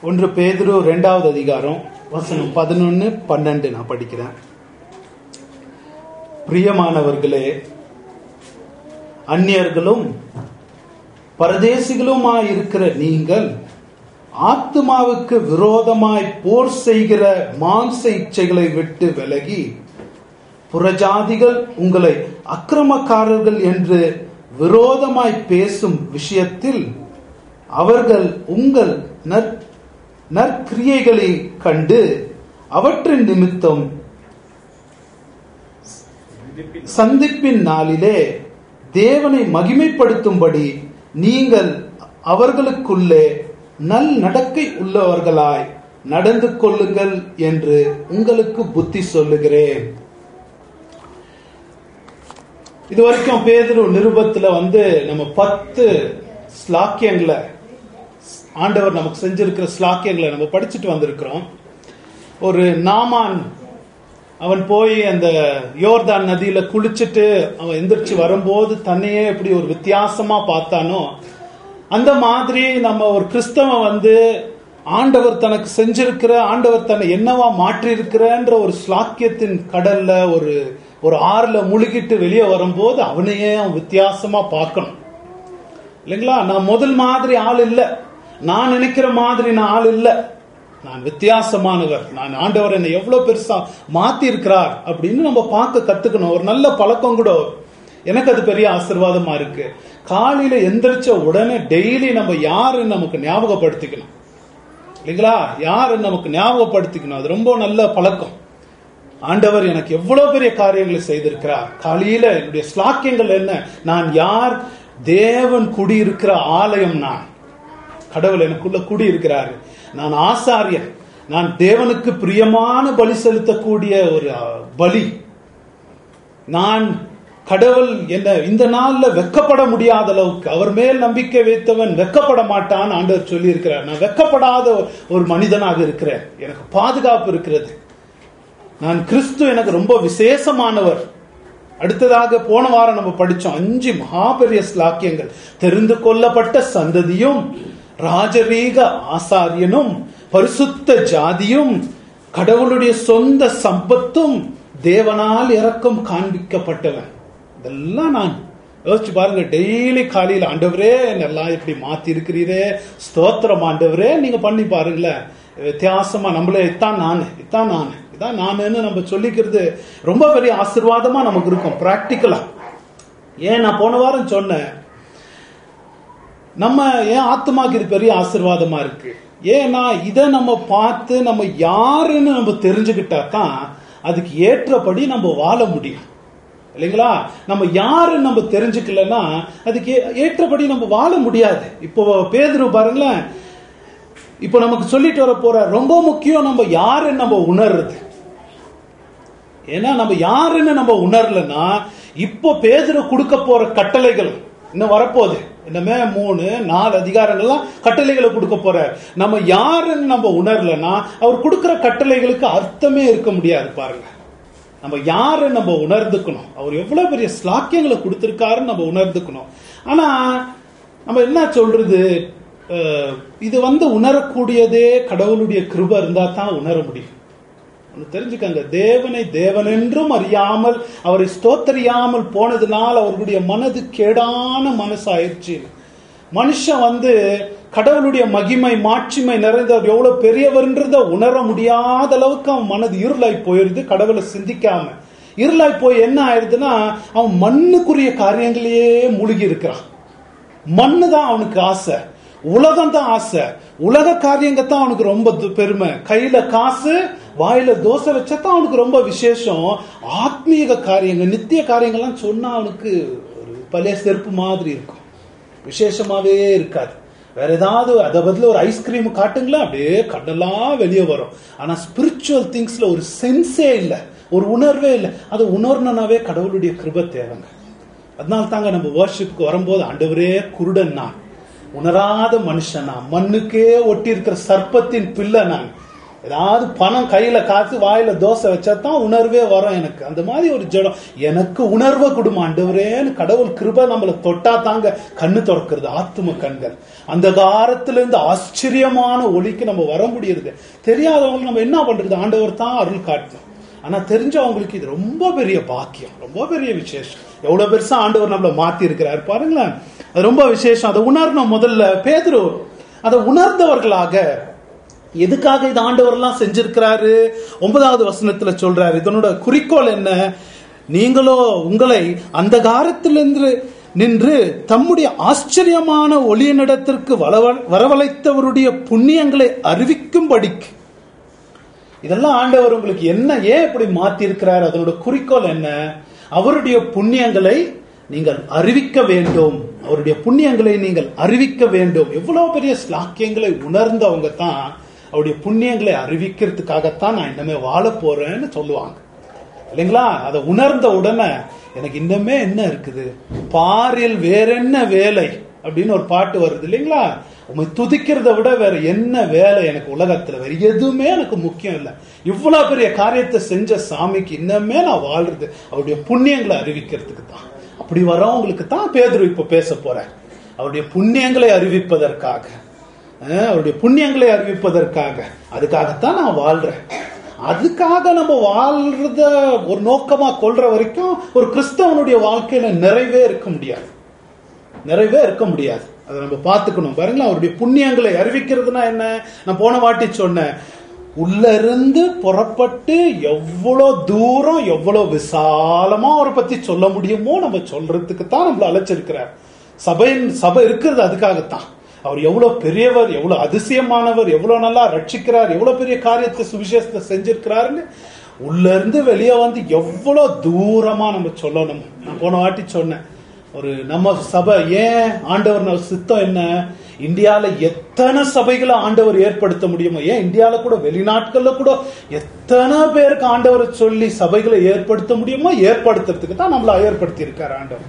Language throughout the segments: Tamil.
ஒன்று பேதுரு 2வது அதிகாரம் வசனம் 11, 12 நான் படிக்கிறேன். பிரியமானவர்களே, அந்நியர்களும் பரதேசிகளுமாய் இருக்கிற நீங்கள் ஆத்துமாவுக்கு விரோதமாய் போர் செய்கிற மாம்ச இச்சைகளை விட்டு விலகி, புறஜாதிகள் உங்களை அக்கிரமக்காரர்கள் என்று விரோதமாய் பேசும் விஷயத்தில் அவர்கள் உங்கள் நற்கிரியைகளை கண்டு அவற்றின் நிமித்தம் சந்திப்பின் நாளிலே தேவனை மகிமைப்படுத்தும்படி நீங்கள் அவர்களுக்குள்ளே நல் நடக்கை உள்ளவர்களாய் நடந்து கொள்ளுங்கள் என்று உங்களுக்கு புத்தி சொல்லுகிறேன். இதுவரைக்கும் பேதுரு நிருபத்துல நம்ம 10 ஸ்லாக்கியங்களை, ஆண்டவர் நமக்கு செஞ்சிருக்கிற ஸ்லாக்கியங்களை நம்ம படிச்சுட்டு வந்திருக்கிறோம். ஒரு நாமான், அவன் போய் அந்த யோர்தான் நதியில குளிச்சுட்டு அவன் எந்திரிச்சு வரும்போது தன்னையே எப்படி ஒரு வித்தியாசமா பார்த்தானோ, அந்த மாதிரி நம்ம ஒரு கிறிஸ்தவன் ஆண்டவர் தனக்கு செஞ்சிருக்கிற, ஆண்டவர் தன்னை என்னவா மாற்றி இருக்கிறன்ற ஒரு ஸ்லாக்கியத்தின் கடல்ல ஒரு ஆறுல முழுகிட்டு வெளியே வரும்போது அவனையே அவன் வித்தியாசமா பார்க்கணும் இல்லைங்களா? நான் முதல் மாதிரி ஆள் இல்லை, நான் நினைக்கிற மாதிரி நான் ஆள் இல்லை, நான் வித்தியாசமானவர், நான் ஆண்டவர் என்னை எவ்வளவு பெருசா மாத்தி இருக்கிறார் அப்படின்னு நம்ம பார்க்க கத்துக்கணும். ஒரு நல்ல பழக்கம் கூட எனக்கு அது பெரிய ஆசீர்வாதமா இருக்கு. காலையில எந்திரிச்ச உடனே டெய்லி நம்ம யாருன்னு நமக்கு ஞாபகப்படுத்திக்கணும் இல்லைங்களா? யாருன்னு நமக்கு ஞாபகப்படுத்திக்கணும். அது ரொம்ப நல்ல பழக்கம். ஆண்டவர் எனக்கு எவ்வளவு பெரிய காரியங்களை செய்திருக்கிறார். காலையில என்னுடைய ஸ்லாக்கியங்கள் என்ன? நான் யார்? தேவன் குடியிருக்கிற ஆலயம். நான் கடவுள் எனக்குள்ள குடியிருக்கிறாரு. நான் ஆசாரியன். நான் தேவனுக்கு பிரியமான பலி செலுத்தக்கூடிய ஒரு பலி. நான் கடவுள் என்ன இந்த நாள்ல வெக்கப்பட முடியாத அளவுக்கு, அவர் மேல் நம்பிக்கை வைத்தவன் வெக்கப்பட மாட்டான் ஆண்டவர் சொல்லி இருக்கிறார். நான் வெக்கப்படாத ஒரு மனிதனாக இருக்கிறேன். எனக்கு பாதுகாப்பு இருக்கிறது. நான் கிறிஸ்து எனக்கு ரொம்ப விசேஷமானவர். அடுத்ததாக போன வாரம் நம்ம படிச்சோம் 5 மகாபெரிய ஸ்லாக்கியங்கள். தெரிந்து கொள்ளப்பட்ட சந்ததியும், ராஜரீக ஆசாரியனும், பரிசுத்த ஜாதியும், கடவுளுடைய சொந்த சம்பத்தும், தேவனால் இரக்கம் காண்பிக்கப்பட்டவன். இதெல்லாம் நான் யோசிச்சு பாருங்க. டெய்லி காலையில் ஆண்டவரே எல்லாம் இப்படி மாத்தி இருக்கிறீரே, ஸ்தோத்திரம் ஆண்டவரே நீங்க பண்ணி பாருங்களேன். வித்தியாசமா நம்மளே இதான் நானு நம்ம சொல்லிக்கிறது ரொம்ப பெரிய ஆசீர்வாதமா நமக்கு இருக்கும் பிராக்டிக்கலா. ஏன் நான் போன வாரம் சொன்னேன், நம்ம ஏன் ஆத்மாக்கு இது பெரிய ஆசீர்வாதமா இருக்கு? ஏன்னா இதை நம்ம பார்த்து நம்ம யாருன்னு நம்ம தெரிஞ்சுக்கிட்டா தான் அதுக்கு ஏற்றபடி நம்ம வாழ முடியும் இல்லைங்களா? நம்ம யாருன்னு நம்ம தெரிஞ்சுக்கலன்னா அதுக்கு ஏற்றபடி நம்ம வாழ முடியாது. இப்போ பேதுரு பாருங்களேன், இப்போ நமக்கு சொல்லிட்டு வர போற ரொம்ப முக்கியம் நம்ம யாருன்னு நம்ம உணர்றது. ஏன்னா நம்ம யாருன்னு நம்ம உணரலன்னா இப்போ பேதுரு கொடுக்க போற கட்டளைகள் இன்னும் வரப்போகுது. இன்னமே 3-4 அதிகாரங்கள்லாம் கட்டளைகளை கொடுக்க போற. நம்ம யாருன்னு நம்ம உணரலன்னா அவர் கொடுக்கிற கட்டளைகளுக்கு அர்த்தமே இருக்க முடியாது. பாருங்க, நம்ம யாருன்னு நம்ம உணர்ந்துக்கணும். அவர் எவ்வளவு பெரிய ஸ்லாக்கியங்களை கொடுத்திருக்காருன்னு நம்ம உணர்ந்துக்கணும். ஆனா நம்ம என்ன சொல்றது, இது உணரக்கூடியதே கடவுளுடைய கிருபை இருந்தா தான் உணர முடியும். தெரிஞ்சுக்கங்க, தேவனை தேவனென்றும் அறியாமல் அவரை ஸ்தோத்தரியாமல் போனதுனால அவர்களுடைய மனது கேடான மனசாயிருச்சு. மனுஷன் கடவுளுடைய மகிமை மாட்சிமை நிறைந்தவர் எவ்வளவு பெரியவர்ன்றத உணர முடியாத அளவுக்கு அவன் மனது இருளாய் போயிருது. கடவுளை சிந்திக்காம இருளாய் போய் என்ன ஆயிருதுன்னா அவன் மண்ணுக்குரிய காரியங்களையே மூழ்கி இருக்கிறான். மண்ணு தான் அவனுக்கு ஆசை, உலகம் தான் ஆசை, உலக காரியங்கத்தான் அவனுக்கு ரொம்ப பெருமை. கையில காசு, வாயில தோசை வச்சதான் அவனுக்கு ரொம்ப விசேஷம். ஆத்மீக காரியங்கள், நித்திய காரியங்கள்லாம் சொன்னா அவனுக்கு ஒரு பழைய செருப்பு மாதிரி இருக்கும், விசேஷமாவே இருக்காது. வேற ஏதாவது அதை பதில் ஒரு ஐஸ்கிரீம் காட்டுங்களா, அப்படியே கடலாம் வெளியே வரும். ஆனா ஸ்பிரிச்சுவல் திங்ஸ்ல ஒரு சென்ஸே இல்லை, ஒரு உணர்வே இல்லை. அதை உணர்னாவே கடவுளுடைய கிருபை தேவைங்க. அதனால தாங்க நம்ம வர்ஷிப்புக்கு வரும்போது ஆண்டவரே குருடன் நான், உணராத மனுஷன் நான், மண்ணுக்கே ஒட்டி இருக்கிற சர்ப்பத்தின் பிள்ளை நான், ஏதாவது பணம் கையில காத்து வாயில தோசை வச்சா தான் உணர்வே வரும் எனக்கு. அந்த மாதிரி ஒரு ஜடம் எனக்கு உணர்வை கொடுமா ஆண்டவரேன்னு கடவுள் கிருபை நம்மளை தொட்டா தாங்க கண்ணு திறக்கிறது, ஆத்தும கண்கள். அந்த காரத்திலிருந்து ஆச்சரியமான ஒளிக்கு நம்ம வர முடியுது. தெரியாதவங்க நம்ம என்ன பண்றது, ஆண்டவர் தான் அருள் காட்டணும். ஆனா தெரிஞ்சவங்களுக்கு இது ரொம்ப பெரிய பாக்கியம், ரொம்ப பெரிய விசேஷம். எவ்வளவு பெருசா ஆண்டவர் நம்மளை மாத்தி இருக்கிறாரு பாருங்களேன். அது ரொம்ப விசேஷம். அதை உணரணும். முதல்ல பேதுரு அதை உணர்ந்தவர்களாக, எதுக்காக இது ஆண்டவர் எல்லாம் செஞ்சிருக்கிறாரு 9வது வசனத்துல சொல்றாரு. இதனோட குறிக்கோள் என்ன? நீங்களோ உங்களை அந்த காரத்திலிருந்து நின்று தம்முடைய ஆச்சரியமான ஒளியினிடத்திற்கு வரவழைத்தவருடைய புண்ணியங்களை அறிவிக்கும்படிக்கு. இதெல்லாம் ஆண்டவர் உங்களுக்கு என்ன, ஏன் இப்படி மாத்தி இருக்கிறார்? அதனோட குறிக்கோள் என்ன? அவருடைய புண்ணியங்களை நீங்கள் அறிவிக்க வேண்டும். அவருடைய புண்ணியங்களை நீங்கள் அறிவிக்க வேண்டும். எவ்வளவு பெரிய ஸ்லாக்கியங்களை உணர்ந்தவங்க தான் அவருடைய புண்ணியங்களை அறிவிக்கிறதுக்காகத்தான் நான் இன்னமே வாழ போறேன்னு சொல்லுவாங்க இல்லைங்களா? அதை உணர்ந்த உடனே எனக்கு இன்னமே என்ன இருக்குது, பாரில் வேற என்ன வேலை அப்படின்னு ஒரு பாட்டு வருது இல்லைங்களா? உண்மை துதிக்கிறத விட வேற என்ன வேலை எனக்கு உலகத்துல, வேற எதுவுமே எனக்கு முக்கியம் இல்லை. இவ்வளவு பெரிய காரியத்தை செஞ்ச சாமிக்கு இன்னமே நான் வாழ்றது அவருடைய புண்ணியங்களை அறிவிக்கிறதுக்கு தான். அப்படி வரவங்களுக்கு தான் பேதுரு இப்ப பேச போறேன். அவருடைய புண்ணியங்களை அறிவிப்பதற்காக, அவருடைய புண்ணியங்களை அறிவிப்பதற்காக, அதுக்காகத்தான் நான் வாழ்றேன். அதுக்காக நம்ம வாழ்றத ஒரு நோக்கமா கொள்ற வரைக்கும் ஒரு கிறிஸ்தவனுடைய வாழ்க்கையில நிறைவே இருக்க முடியாது, நிறைவே இருக்க முடியாது. அதை நம்ம பார்த்துக்கணும் பாருங்களா. அவருடைய புண்ணியங்களை அறிவிக்கிறதுனா என்ன? நான் போன வாட்டி சொன்னேன், உள்ள இருந்து புறப்பட்டு எவ்வளவு தூரம் எவ்வளவு விசாலமா அவரை பத்தி சொல்ல முடியுமோ நம்ம சொல்றதுக்கு தான் நம்மள அழைச்சிருக்கிறார். சபை இருக்கிறது அதுக்காகத்தான். அவர் எவ்வளவு பெரியவர், எவ்வளவு அதிசயமானவர், எவ்வளவு நல்லா ரட்சிக்கிறார், எவ்வளவு பெரிய காரியத்தை சுவிசேஷத்தை செஞ்சிருக்கிறாருன்னு உள்ள இருந்து வெளியே வந்து எவ்வளவு தூரமா நம்ம சொல்லணும். நான் போன வாட்டி சொன்னேன், ஒரு நம்ம சபை ஏன் ஆண்டவர் சித்தம் என்ன, இந்தியால எத்தனை சபைகளை ஆண்டவர் ஏற்படுத்த முடியுமோ, ஏன் இந்தியால கூட வெளிநாட்டுகள்ல கூட எத்தனை பேருக்கு ஆண்டவரை சொல்லி சபைகளை ஏற்படுத்த முடியுமோ ஏற்படுத்துறதுக்கு தான் நம்மள ஏற்படுத்தி இருக்காரு ஆண்டவர்.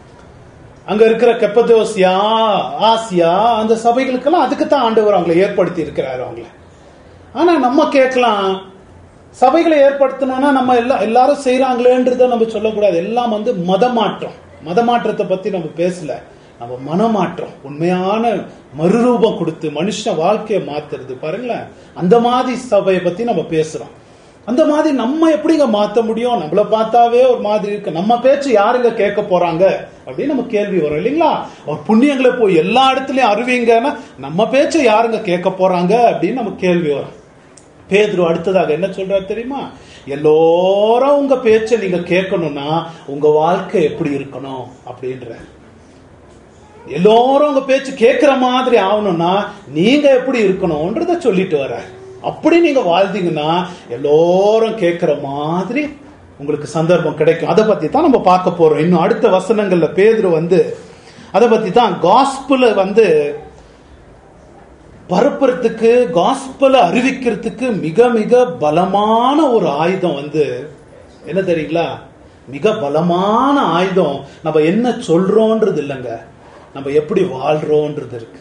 அங்க இருக்கிற கெப்பதோசியா, ஆசியா, அந்த சபைகளுக்கெல்லாம் அதுக்குத்தான் ஆண்டவர் அவங்களை ஏற்படுத்தி இருக்கிறாரு அவங்கள. ஆனா நம்ம கேட்கலாம், சபைகளை ஏற்படுத்தணும்னா நம்ம எல்லாரும் செய்யறாங்களேன்றத நம்ம சொல்லக்கூடாது. எல்லாம் மதமாற்றம். மதமாற்றத்தை பத்தி நம்ம பேசல, நம்ம மனமாற்றம், உண்மையான மறுரூபம் கொடுத்து மனுஷ வாழ்க்கையை மாத்துறது பாருங்களேன். அந்த மாதிரி சபையை பத்தி நம்ம பேசுறோம். அந்த மாதிரி நம்ம எப்படிங்க மாத்த முடியும்? நம்மள பார்த்தாவே ஒரு மாதிரி இருக்கு. நம்ம பேச்சு யாருங்க கேட்க போறாங்க அப்படின்னு நம்ம கேள்வி வரும் இல்லைங்களா? ஒரு புண்ணியங்களை போய் எல்லா இடத்துலயும் அறிவிங்கன்னா நம்ம பேச்சை யாருங்க கேட்க போறாங்க அப்படின்னு நம்ம கேள்வி வரும். பேதுரு அடுத்ததாக என்ன சொல்றாரு தெரியுமா? எல்லோரும் உங்க பேச்சை நீங்க கேட்கணும்னா உங்க வாழ்க்கை எப்படி இருக்கணும் அப்படின்ற. எல்லோரும் உங்க பேச்சு கேட்கிற மாதிரி ஆகணும்னா நீங்க எப்படி இருக்கணும்ன்றத சொல்லிட்டு வர. அப்படி நீங்க வாழ்ந்தீங்கன்னா எல்லோரும் கேட்கிற மாதிரி உங்களுக்கு சந்தர்ப்பம் கிடைக்கும். அதை பத்தி தான் நம்ம பார்க்க போறோம். இன்னும் அடுத்த வசனங்கள்ல பேதுரு அதை பத்தி தான் காஸ்பல பரப்புறதுக்கு, காஸ்பல அறிவிக்கிறதுக்கு மிக மிக பலமான ஒரு ஆயுதம் என்ன தெரியுங்களா? மிக பலமான ஆயுதம் நம்ம என்ன சொல்றோன்றது இல்லைங்க, நம்ம எப்படி வாழ்றோன்றது இருக்கு.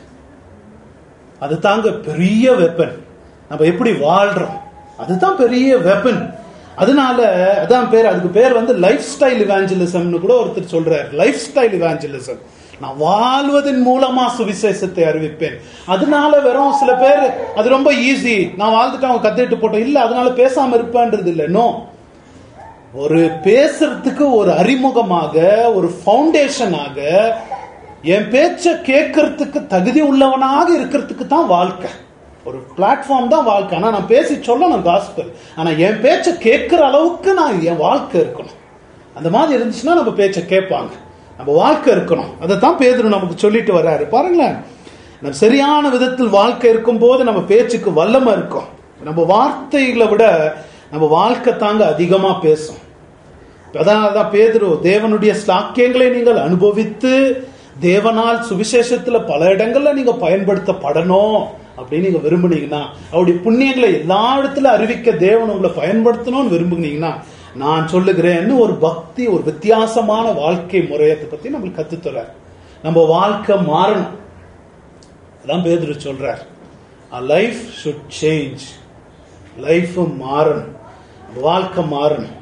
அது தாங்க பெரிய வெப்பன். நம்ம எப்படி வாழ்றோம் அதுதான் பெரிய வெப்பன். அதனால அதுக்கு பேர் லைஃப் ஸ்டைல் இவாஞ்சலிசம்னு கூட ஒருத்தர் சொல்றாரு. லைஃப் ஸ்டைல் இவாஞ்சலிசம், நான் வாழ்வதன் மூலமா சுவிசேஷத்தை அறிவிப்பேன். அதனால வெறும் சில பேர் அது ரொம்ப ஈஸி, நான் வாழ்ந்துட்டு அவங்க கத்துட்டு போட்டோம் இல்ல அதனால பேசாம இருப்பேன்றது இல்லை. நோ, ஒரு பேசுறதுக்கு ஒரு அறிமுகமாக, ஒரு ஃபவுண்டேஷனாக, என் பேச்ச கேட்கறதுக்கு தகுதி உள்ளவனாக இருக்கிறதுக்கு தான் வாழ்க்கை. ஒரு பிளாட்ஃபார்ம் தான் வாழ்க்கை. ஆனா நான் பேசி சொல்லணும் காஸ்பல். ஆனா என் பேச்ச கேட்கிற அளவுக்கு நான் என் வாழ்க்கை இருக்கணும். அந்த மாதிரி இருந்துச்சுன்னா நம்ம பேச்ச கேட்பாங்க. நம்ம வாழ்க்கை இருக்கணும். அதைத்தான் பேதுரு நமக்கு சொல்லிட்டு வர்றாரு பாருங்களேன். நம்ம சரியான விதத்தில் வாழ்க்கை இருக்கும் போது நம்ம பேச்சுக்கு வல்லமை இருக்கும். நம்ம வார்த்தைகளை விட நம்ம வாழ்க்கை தாங்க அதிகமா பேசும். அதனாலதான் பேதுரு, தேவனுடைய ஸ்லாக்கியங்களை நீங்கள் அனுபவித்து தேவனால் சுவிசேஷத்துல பல இடங்கள்ல நீங்க பயன்படுத்தப்படணும் அப்படின்னு நீங்க விரும்புனீங்கன்னா, அவருடைய புண்ணியங்களை எல்லா இடத்துல அறிவிக்க தேவன் உங்களை பயன்படுத்தணும்னு விரும்புனீங்கன்னா, நான் சொல்லுகிறேன்னு ஒரு பக்தி, ஒரு வித்தியாசமான வாழ்க்கை முறையத்தை பத்தி நம்மளுக்கு கத்துத்தர. நம்ம வாழ்க்கை மாறணும். அதான் பேதுரு சொல்றார், our life should change. Life மாறணும், வாழ்க்கை மாறணும்.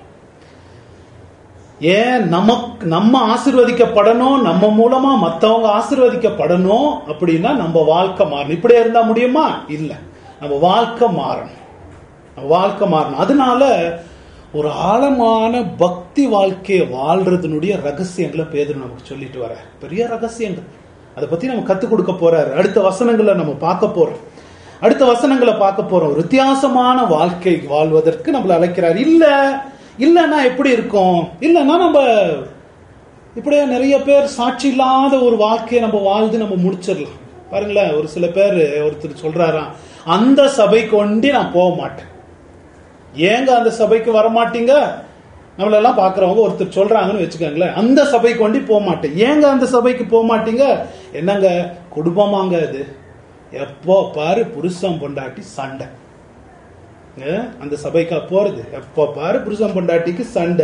ஏன் நம்ம ஆசீர்வதிக்கப்படணும், நம்ம மூலமா மற்றவங்க ஆசீர்வதிக்கப்படணும் அப்படின்னா நம்ம வாழ்க்கை மாறணும். இப்படியே இருந்தா முடியுமா? இல்ல, நம்ம வாழ்க்கை மாறணும், வாழ்க்கை மாறணும். அதனால ஒரு ஆழமான பக்தி வாழ்க்கையை வாழ்றதுனுடைய ரகசியங்களை பேதுரு நமக்கு சொல்லிட்டு வர, பெரிய ரகசியங்கள். அதை பத்தி நம்ம கத்துக் கொடுக்க போறாரு. அடுத்த வசனங்களை நம்ம பார்க்க போறோம். அடுத்த வசனங்களை பார்க்க போறோம். ஒரு வித்தியாசமான வாழ்க்கை வாழ்வதற்கு நம்மளை அழைக்கிறார். இல்லைன்னா எப்படி இருக்கும்? இல்லைன்னா நம்ம இப்படியே நிறைய பேர் சாட்சி இல்லாத ஒரு வாழ்க்கையை நம்ம வாழ்ந்து நம்ம முடிச்சிடலாம். பாருங்களேன், ஒரு சில பேர் ஒருத்தர் சொல்றாராம், அந்த சபைக்கு ஒண்டி நான் போக மாட்டேன். ஏங்க அந்த சபைக்கு வரமாட்டீங்க? நம்மளெல்லாம் பாக்குறவங்க ஒருத்தர் சொல்றாங்கன்னு வச்சுக்கோங்களேன், அந்த சபைக்கு ஒண்டி போக மாட்டேன். ஏங்க அந்த சபைக்கு போக மாட்டீங்க? என்னங்க குடும்பமாங்க அது, எப்போ பாரு புருஷன் பொண்டாட்டி சண்டை. அந்த சபைக்கா போறது? எப்போ பாரு புருஷன் பொண்டாட்டிக்கு சண்டை.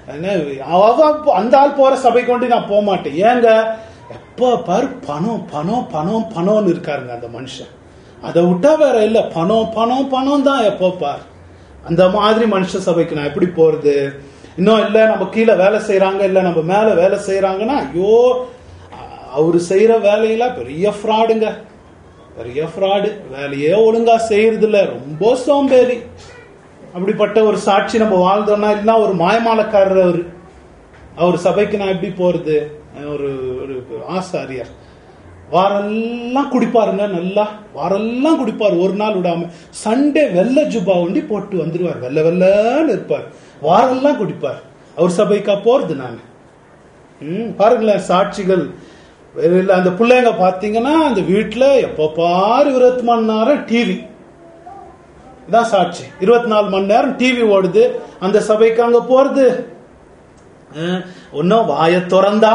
அந்த ஆள் போற சபைக்கு ஒண்டி நான் போக மாட்டேன். ஏங்க? எப்போ பாரு பணம் பணம் பணம் பணம்னு இருக்காருங்க அந்த மனுஷன். அதை விட்டா வேற இல்ல, பணம் பணம் பணம் தான் எப்போ பாரு. அந்த மாதிரி மனுஷ சபைக்கு நான் எப்படி போறது? இன்னும் இல்ல நம்ம கீழே வேலை செய்யறாங்க, இல்ல நம்ம மேல வேலை செய்யறாங்கன்னா, ஐயோ அவரு செய்யற வேலையில பெரிய ஃப்ராடுங்க, பெரிய ஃப்ராடு, வேலையே ஒழுங்கா செய்யறது இல்ல, ரொம்ப சோம்பேறி. அப்படிப்பட்ட ஒரு சாட்சி நம்ம வாழ்ந்தோம்னா, இல்லைன்னா ஒரு மாயமாலக்காரர் அவர் சபைக்கு நான் எப்படி போறது? ஒரு ஆசாரியர் வாரெல்லாம் குடிப்பாருங்க, நல்லா வாரெல்லாம் குடிப்பார், ஒரு நாள் விடாம. சண்டே வெள்ளை ஜுபா ஒண்டி போட்டு வந்துருவார், வெள்ளை வெள்ளன்னு இருப்பார், வாரெல்லாம் குடிப்பார். அவர் சபைக்கா போறது நான்? பாருங்களேன் சாட்சிகள். அந்த பிள்ளைங்க பாத்தீங்கன்னா அந்த வீட்டுல எப்ப பாரு 20 மணி நேரம் டிவி தான் சாட்சி. 24 மணி நேரம் டிவி ஓடுது. அந்த சபைக்கு அங்க போறது ஒன்னும் வாயை திறந்தா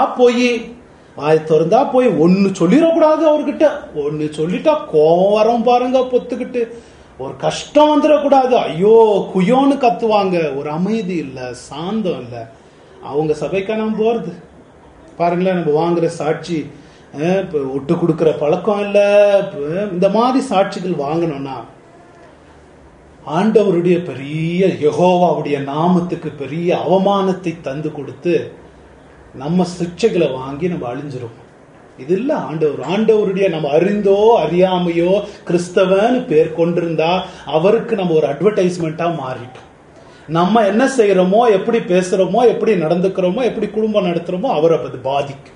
போய் ஒன்னு சொல்லிடக்கூடாது அவர்கிட்ட. ஒன்னு சொல்லிட்டா கோவம் வரும் பாருங்க, பொத்துக்கிட்டு. ஒரு கஷ்டம் வந்துடக்கூடாது, ஐயோ குயோன்னு கத்துவாங்க. ஒரு அமைதி இல்ல, சாந்தம் இல்ல. அவங்க சபைக்கா நம்ம போறது? பாருங்களேன், நம்ம வாங்குற சாட்சி விட்டு கொடுக்கிற பழக்கம் இல்ல. இந்த மாதிரி சாட்சிகள் வாங்கணும்னா ஆண்டவருடைய பெரிய யெகோவாவுடைய நாமத்துக்கு பெரிய அவமானத்தை தந்து கொடுத்து நம்ம சிக்ஷைகளை வாங்கி நம்ம அழிஞ்சிரும். இது இல்ல ஆண்டவருடைய நம்ம அறிந்தோ அறியாமையோ கிறிஸ்தவன் பேர் கொண்டிருந்தா அவருக்கு நம்ம ஒரு அட்வர்டைஸ்மெண்டா மாறிட்டோம். நம்ம என்ன செய்யறோமோ, எப்படி பேசுறோமோ, எப்படி நடந்துக்கிறோமோ, எப்படி குடும்பம் நடத்துறோமோ அவரை அது பாதிக்கும்.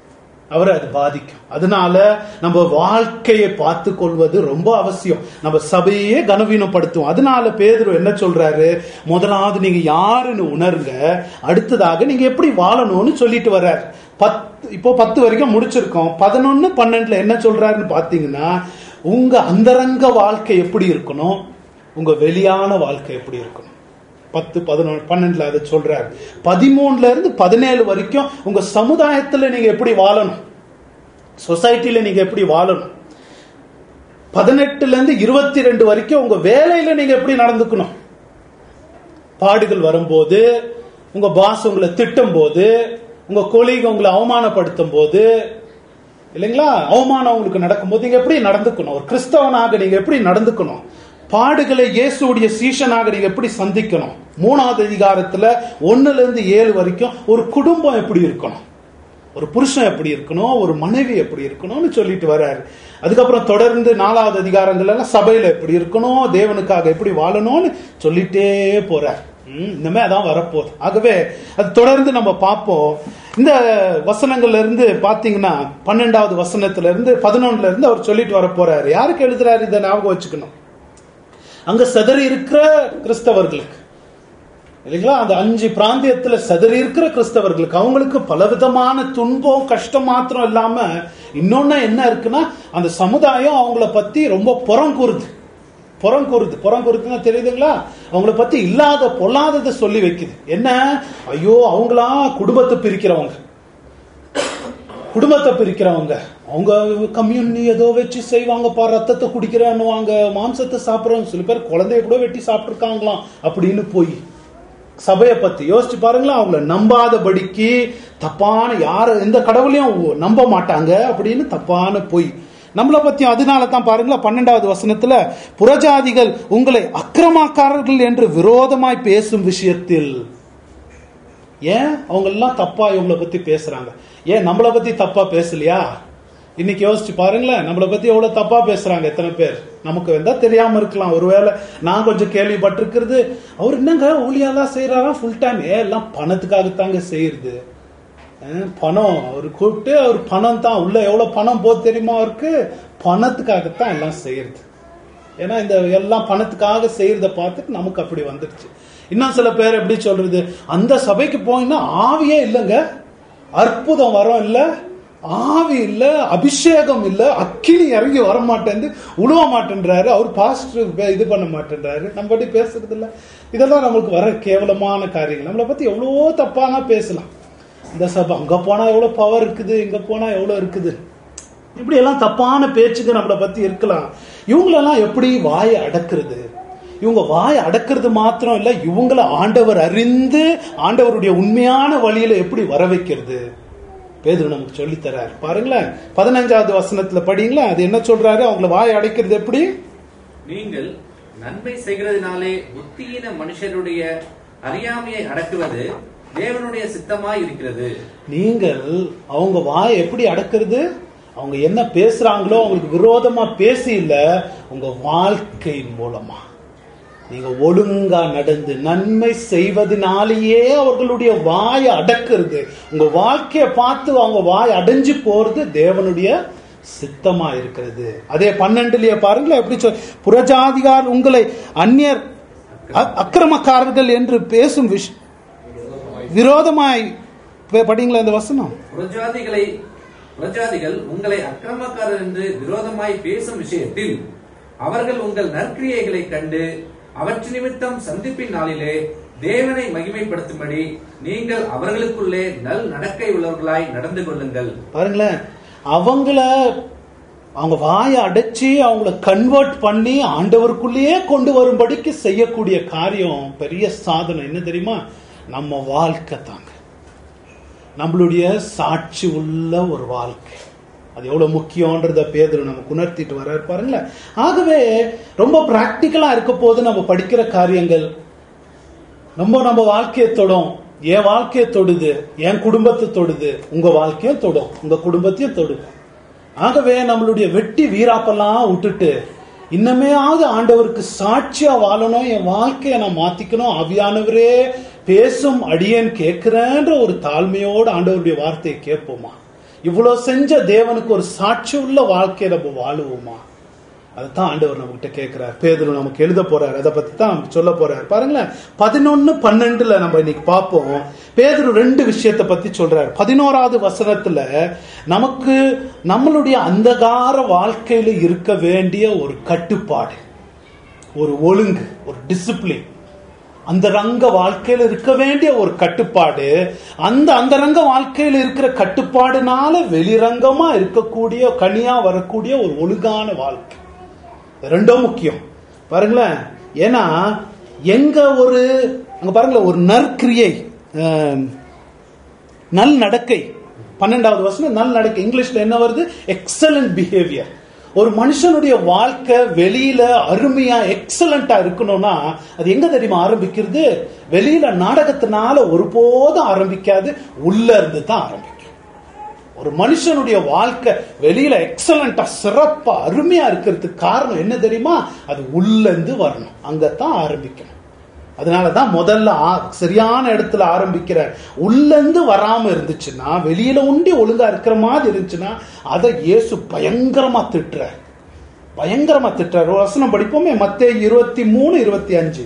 அதனால நம்ம வாழ்க்கையை பார்த்து கொள்வது ரொம்ப அவசியம். நம்ம சபையே கனவீனப்படுத்தும். அதனால பேதுரு என்ன சொல்றாரு? முதலாவது நீங்க யாருன்னு உணர்ங்க, அடுத்ததாக நீங்க எப்படி வாழணும்னு சொல்லிட்டு வர்றாரு. இப்போ 10 வரைக்கும் முடிச்சிருக்கோம். 11, 12 என்ன சொல்றாருன்னு பாத்தீங்கன்னா, உங்க அந்தரங்க வாழ்க்கை எப்படி இருக்கணும், உங்க வெளியான வாழ்க்கை எப்படி இருக்கணும். 10, 11, 12 அதை சொல்றாரு. 13 இருந்து 17 வரைக்கும் உங்க சமுதாயத்துல நீங்க எப்படி வாழணும், சொசைட்டில நீங்க எப்படி வாழணும். 18 இருந்து 22 வரைக்கும் உங்க வேலையில நீங்க எப்படி நடந்துக்கணும். பாடுகள் வரும்போது, உங்க பாஸ் உங்களை திட்டும் போது, உங்க கொலீக் உங்களை அவமானப்படுத்தும் போது, இல்லைங்களா, அவமானம் உங்களுக்கு நடக்கும்போது நீங்க எப்படி நடந்துக்கணும். ஒரு கிறிஸ்தவனாக நீங்க எப்படி நடந்துக்கணும். பாடுகளை இயேசுடைய சீஷனாக நீங்க எப்படி சந்திக்கணும். 3வது அதிகாரத்துல 1 இருந்து 7 வரைக்கும் ஒரு குடும்பம் எப்படி இருக்கணும், ஒரு புருஷன் எப்படி இருக்கணும், ஒரு மனைவி எப்படி இருக்கணும்னு சொல்லிட்டு வர்றாரு. அதுக்கப்புறம் தொடர்ந்து 4வது அதிகாரங்கள்ல சபையில எப்படி இருக்கணும், தேவனுக்காக எப்படி வாழணும்னு சொல்லிட்டே போறார். இனிமே அதான் வரப்போகுது. ஆகவே அது தொடர்ந்து நம்ம பார்ப்போம். இந்த வசனங்கள்ல இருந்து பாத்தீங்கன்னா 12வது வசனத்துல இருந்து 11ல இருந்து அவர் சொல்லிட்டு வர போறாரு. யாருக்கு எழுதுறாரு இதை ஞாபகம் வச்சுக்கணும். அங்க சிதறி இருக்கிற கிறிஸ்தவர்களுக்கு, இல்லைங்களா, அந்த 5 பிராந்தியத்துல சிதறி இருக்கிற கிறிஸ்தவர்களுக்கு, அவங்களுக்கு பலவிதமான துன்பம் கஷ்டம் மாத்திரம் இல்லாம இன்னொன்னு என்ன இருக்குன்னா, அந்த சமுதாயம் அவங்கள பத்தி ரொம்ப புறங்கூறுதுன்னா தெரியுதுங்களா, அவங்கள பத்தி இல்லாத பொல்லாததை சொல்லி வைக்குது. என்ன, ஐயோ அவங்களா குடும்பத்தை பிரிக்கிறவங்க, அவங்க கம்யூனி ஏதோ வச்சு செய்வாங்கப்பா, ரத்தத்தை குடிக்கிறேன்னுவாங்க, மாம்சத்தை சாப்பிட்றவங்க, சில பேர் குழந்தைய கூட வெட்டி சாப்பிட்டுருக்காங்களாம் அப்படின்னு போய் சபையை பத்தி யோசிச்சு பாருங்களா. அவங்கள நம்பாதபடிக்கு தப்பான, யார எந்த கடவுளையும் நம்ப மாட்டாங்க அப்படின்னு தப்பான போய். நம்மளை பத்தி அதனால தான் பாருங்களா 12வது வசனத்துல, புறஜாதிகள் உங்களை அக்கிரமக்காரர்கள் என்று விரோதமாய் பேசும் விஷயத்தில். ஏன் அவங்க எல்லாம் தப்பா இவங்களை பத்தி பேசுறாங்க? ஏன் நம்மளை பத்தி தப்பா பேசலையா? இன்னைக்கு யோசிச்சு பாருங்களேன், நம்மளை பத்தி எவ்வளவு தப்பா பேசுறாங்க எத்தனை பேர். நமக்கு வந்தா தெரியாம இருக்கலாம், ஒருவேளை நான் கொஞ்சம் கேள்விப்பட்டிருக்கிறது, அவர் என்னங்க ஊழியெல்லாம் செய்யறாரா ஃபுல் டைம், எல்லாம் பணத்துக்காகத்தாங்க செய்யறது. பணம் அவர் கூப்பிட்டு, அவர் பணம் தான் உள்ள எவ்வளவு பணம் போது தெரியுமா அவருக்கு, பணத்துக்காகத்தான் எல்லாம் செய்யறது. ஏன்னா இந்த எல்லாம் பணத்துக்காக செய்யறத பார்த்துட்டு நமக்கு அப்படி வந்துடுச்சு. இன்னும் சில பேர் எப்படி சொல்றது, அந்த சபைக்கு போயின்னா ஆவியே இல்லைங்க, அற்புதம் வரும் இல்ல, ஆவி இல்ல, அபிஷேகம் இல்ல, அக்கினி இறங்கி வர மாட்டேன், உழுவ மாட்டேன்றாரு, அவர் பாஸ்டர் இது பண்ண மாட்டேன்றாரு, நம்ம பத்தி பேசுறது இல்ல. இதெல்லாம் நம்மளுக்கு வர கேவலமான காரியங்கள். நம்மளை பத்தி எவ்வளவோ தப்பானா பேசலாம். இந்த சபை அங்க போனா எவ்வளவு பவர் இருக்குது, இங்க போனா எவ்வளவு இருக்குது, இப்படி எல்லாம் தப்பான பேச்சுக்கு நம்மளை பத்தி இருக்கலாம். இவங்களெல்லாம் எப்படி வாயை அடக்குறது? இவங்க வாயை அடக்கிறது மாத்திரம் இல்ல, இவங்களை ஆண்டவர் அறிந்து ஆண்டவருடைய உண்மையான வழியில எப்படி வர வைக்கிறது பேதுரு நமக்கு சொல்லி தர்றாரு. பாருங்களேன் 15வது வசனத்துல படிங்களா, அது என்ன சொல்றாரு, அவங்களை வாயை அடைக்கிறது எப்படி? நீங்கள் நன்மை செய்கிறதுனாலே புத்தியீன மனுஷருடைய அறியாமையை அடக்குவது தேவனுடைய சித்தமாய் இருக்கிறது. நீங்கள் அவங்க வாயை எப்படி அடக்கிறது? அவங்க என்ன பேசுறாங்களோ அவங்களுக்கு விரோதமா பேசி இல்ல, உங்க வாழ்க்கையின் மூலமா நீங்க ஒழுங்கா நடந்து நன்மை செய்வதனாலேயே அவர்களுடைய வாயை அடக்கிறது. உங்க வாழ்க்கைய பார்த்து அவங்க வாய் அடைஞ்சு போறது தேவனுடைய சித்தமா இருக்கிறது. அதே 12லயே பாருங்களேன் எப்படி சொல், புறஜாதிகார் உங்களை அந்நியர் அக்கிரமக்காரர்கள் என்று பேசும் விரோதமாய் படிங்களா இந்த வசனம். புறஜாதிகள் உங்களை அக்கிரமக்காரர் என்று விரோதமாய் பேசும் விஷயத்தில் அவர்கள் உங்கள் நற்கிரியைகளை கண்டு அவற்று நிமித்தம் சந்திப்பின் நாளிலே தேவனை மகிமைப்படுத்தும்படி நீங்கள் அவர்களுக்குள்ளே நல் நடக்கை உள்ளவர்களாய் நடந்து கொள்ளுங்கள். பாருங்களேன், அவங்க வாயை அடைச்சி அவங்கள கன்வெர்ட் பண்ணி ஆண்டவருக்குள்ளேயே கொண்டு வரும்படிக்கு செய்யக்கூடிய காரியம் பெரிய சாதனை. என்ன தெரியுமா? நம்ம வாழ்க்கை தாங்க, நம்மளுடைய சாட்சி உள்ள ஒரு வாழ்க்கை. அது எவ்வளவு முக்கியம்ன்றத பேதுரு நமக்கு உணர்த்திட்டு வர்றாரு பாருங்களேன். ஆகவே ரொம்ப பிராக்டிக்கலா இருக்க போது நம்ம படிக்கிற காரியங்கள் நம்ம வாழ்க்கையை தொடும். என் வாழ்க்கையை தொடுது, என் குடும்பத்தை தொடுது, உங்க வாழ்க்கையும் தொடும், உங்க குடும்பத்தையும் தொடும். ஆகவே நம்மளுடைய வெட்டி வீராப்பெல்லாம் விட்டுட்டு இன்னமேயாவது ஆண்டவருக்கு சாட்சியா வாழணும், என் வாழ்க்கையை நான் மாத்திக்கணும், ஆவியானவரே பேசும் அடியேன் கேட்கிறேன்ற ஒரு தாழ்மையோடு ஆண்டவருடைய வார்த்தையை கேட்போமா? இவ்வளவு செஞ்ச தேவனுக்கு ஒரு சாட்சி உள்ள வாழ்க்கையை நம்ம வாழுவோமா? அதுதான் ஆண்டவர் நம்ம கிட்ட கேட்கிறார். பேதுரு நமக்கு எழுத போறாரு, அதை பத்தி தான் நமக்கு சொல்ல போறாரு. பாருங்களேன் 11-12 நம்ம இன்னைக்கு பார்ப்போம். பேதுரு 2 விஷயத்தை பத்தி சொல்றாரு. 11வது வசனத்துல நமக்கு நம்மளுடைய அந்தகார வாழ்க்கையில இருக்க வேண்டிய ஒரு கட்டுப்பாடு, ஒரு ஒழுங்கு, ஒரு டிசிப்ளின், அந்த ரங்க வாழ்க்கையில இருக்க வேண்டிய ஒரு கட்டுப்பாடு, அந்த ரங்க வாழ்க்கையில இருக்கிற கட்டுப்பாடுனால வெளிரங்கமா இருக்கக்கூடிய கனியா வரக்கூடிய ஒரு ஒழுங்கான வாழ்க்கை, ரெண்டும் முக்கியம். பாருங்களேன், ஏன்னா எங்க அங்க பாருங்களேன் ஒரு நற்கிரியை, நல் நடக்கை, 12வது வசனம் நல் நடக்கை. இங்கிலீஷ்ல என்ன வருது? Excellent behaviour. ஒரு மனுஷனுடைய வாழ்க்கை வெளியில அருமையா எக்ஸலண்டா இருக்கணும்னா அது எங்க தெரியுமா ஆரம்பிக்கிறது? வெளியில நாடகத்தினால ஒருபோதும் ஆரம்பிக்காது, உள்ள இருந்து தான் ஆரம்பிக்கும். ஒரு மனுஷனுடைய வாழ்க்கை வெளியில எக்ஸலண்டா சிறப்பா அருமையா இருக்கிறதுக்கு காரணம் என்ன தெரியுமா? அது உள்ள இருந்து வரணும், அங்கத்தான் ஆரம்பிக்கணும். அதனாலதான் முதல்ல சரியான இடத்துல ஆரம்பிக்கிற. உள்ள இருந்து வராம இருந்துச்சுன்னா, வெளியில உண்டி ஒழுங்கா இருக்கிற மாதிரி இருந்துச்சுன்னா அதை இயேசு பயங்கரமா திட்டுறார். ஒரு வசனம் படிப்போமே, மத்தேயு 23:25.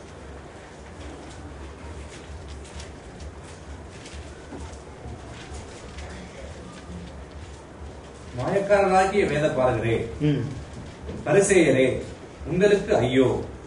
மாயக்காரராகிய வேதபாரகரே, பரிசேயரே, உங்களுக்கு ஐயோ!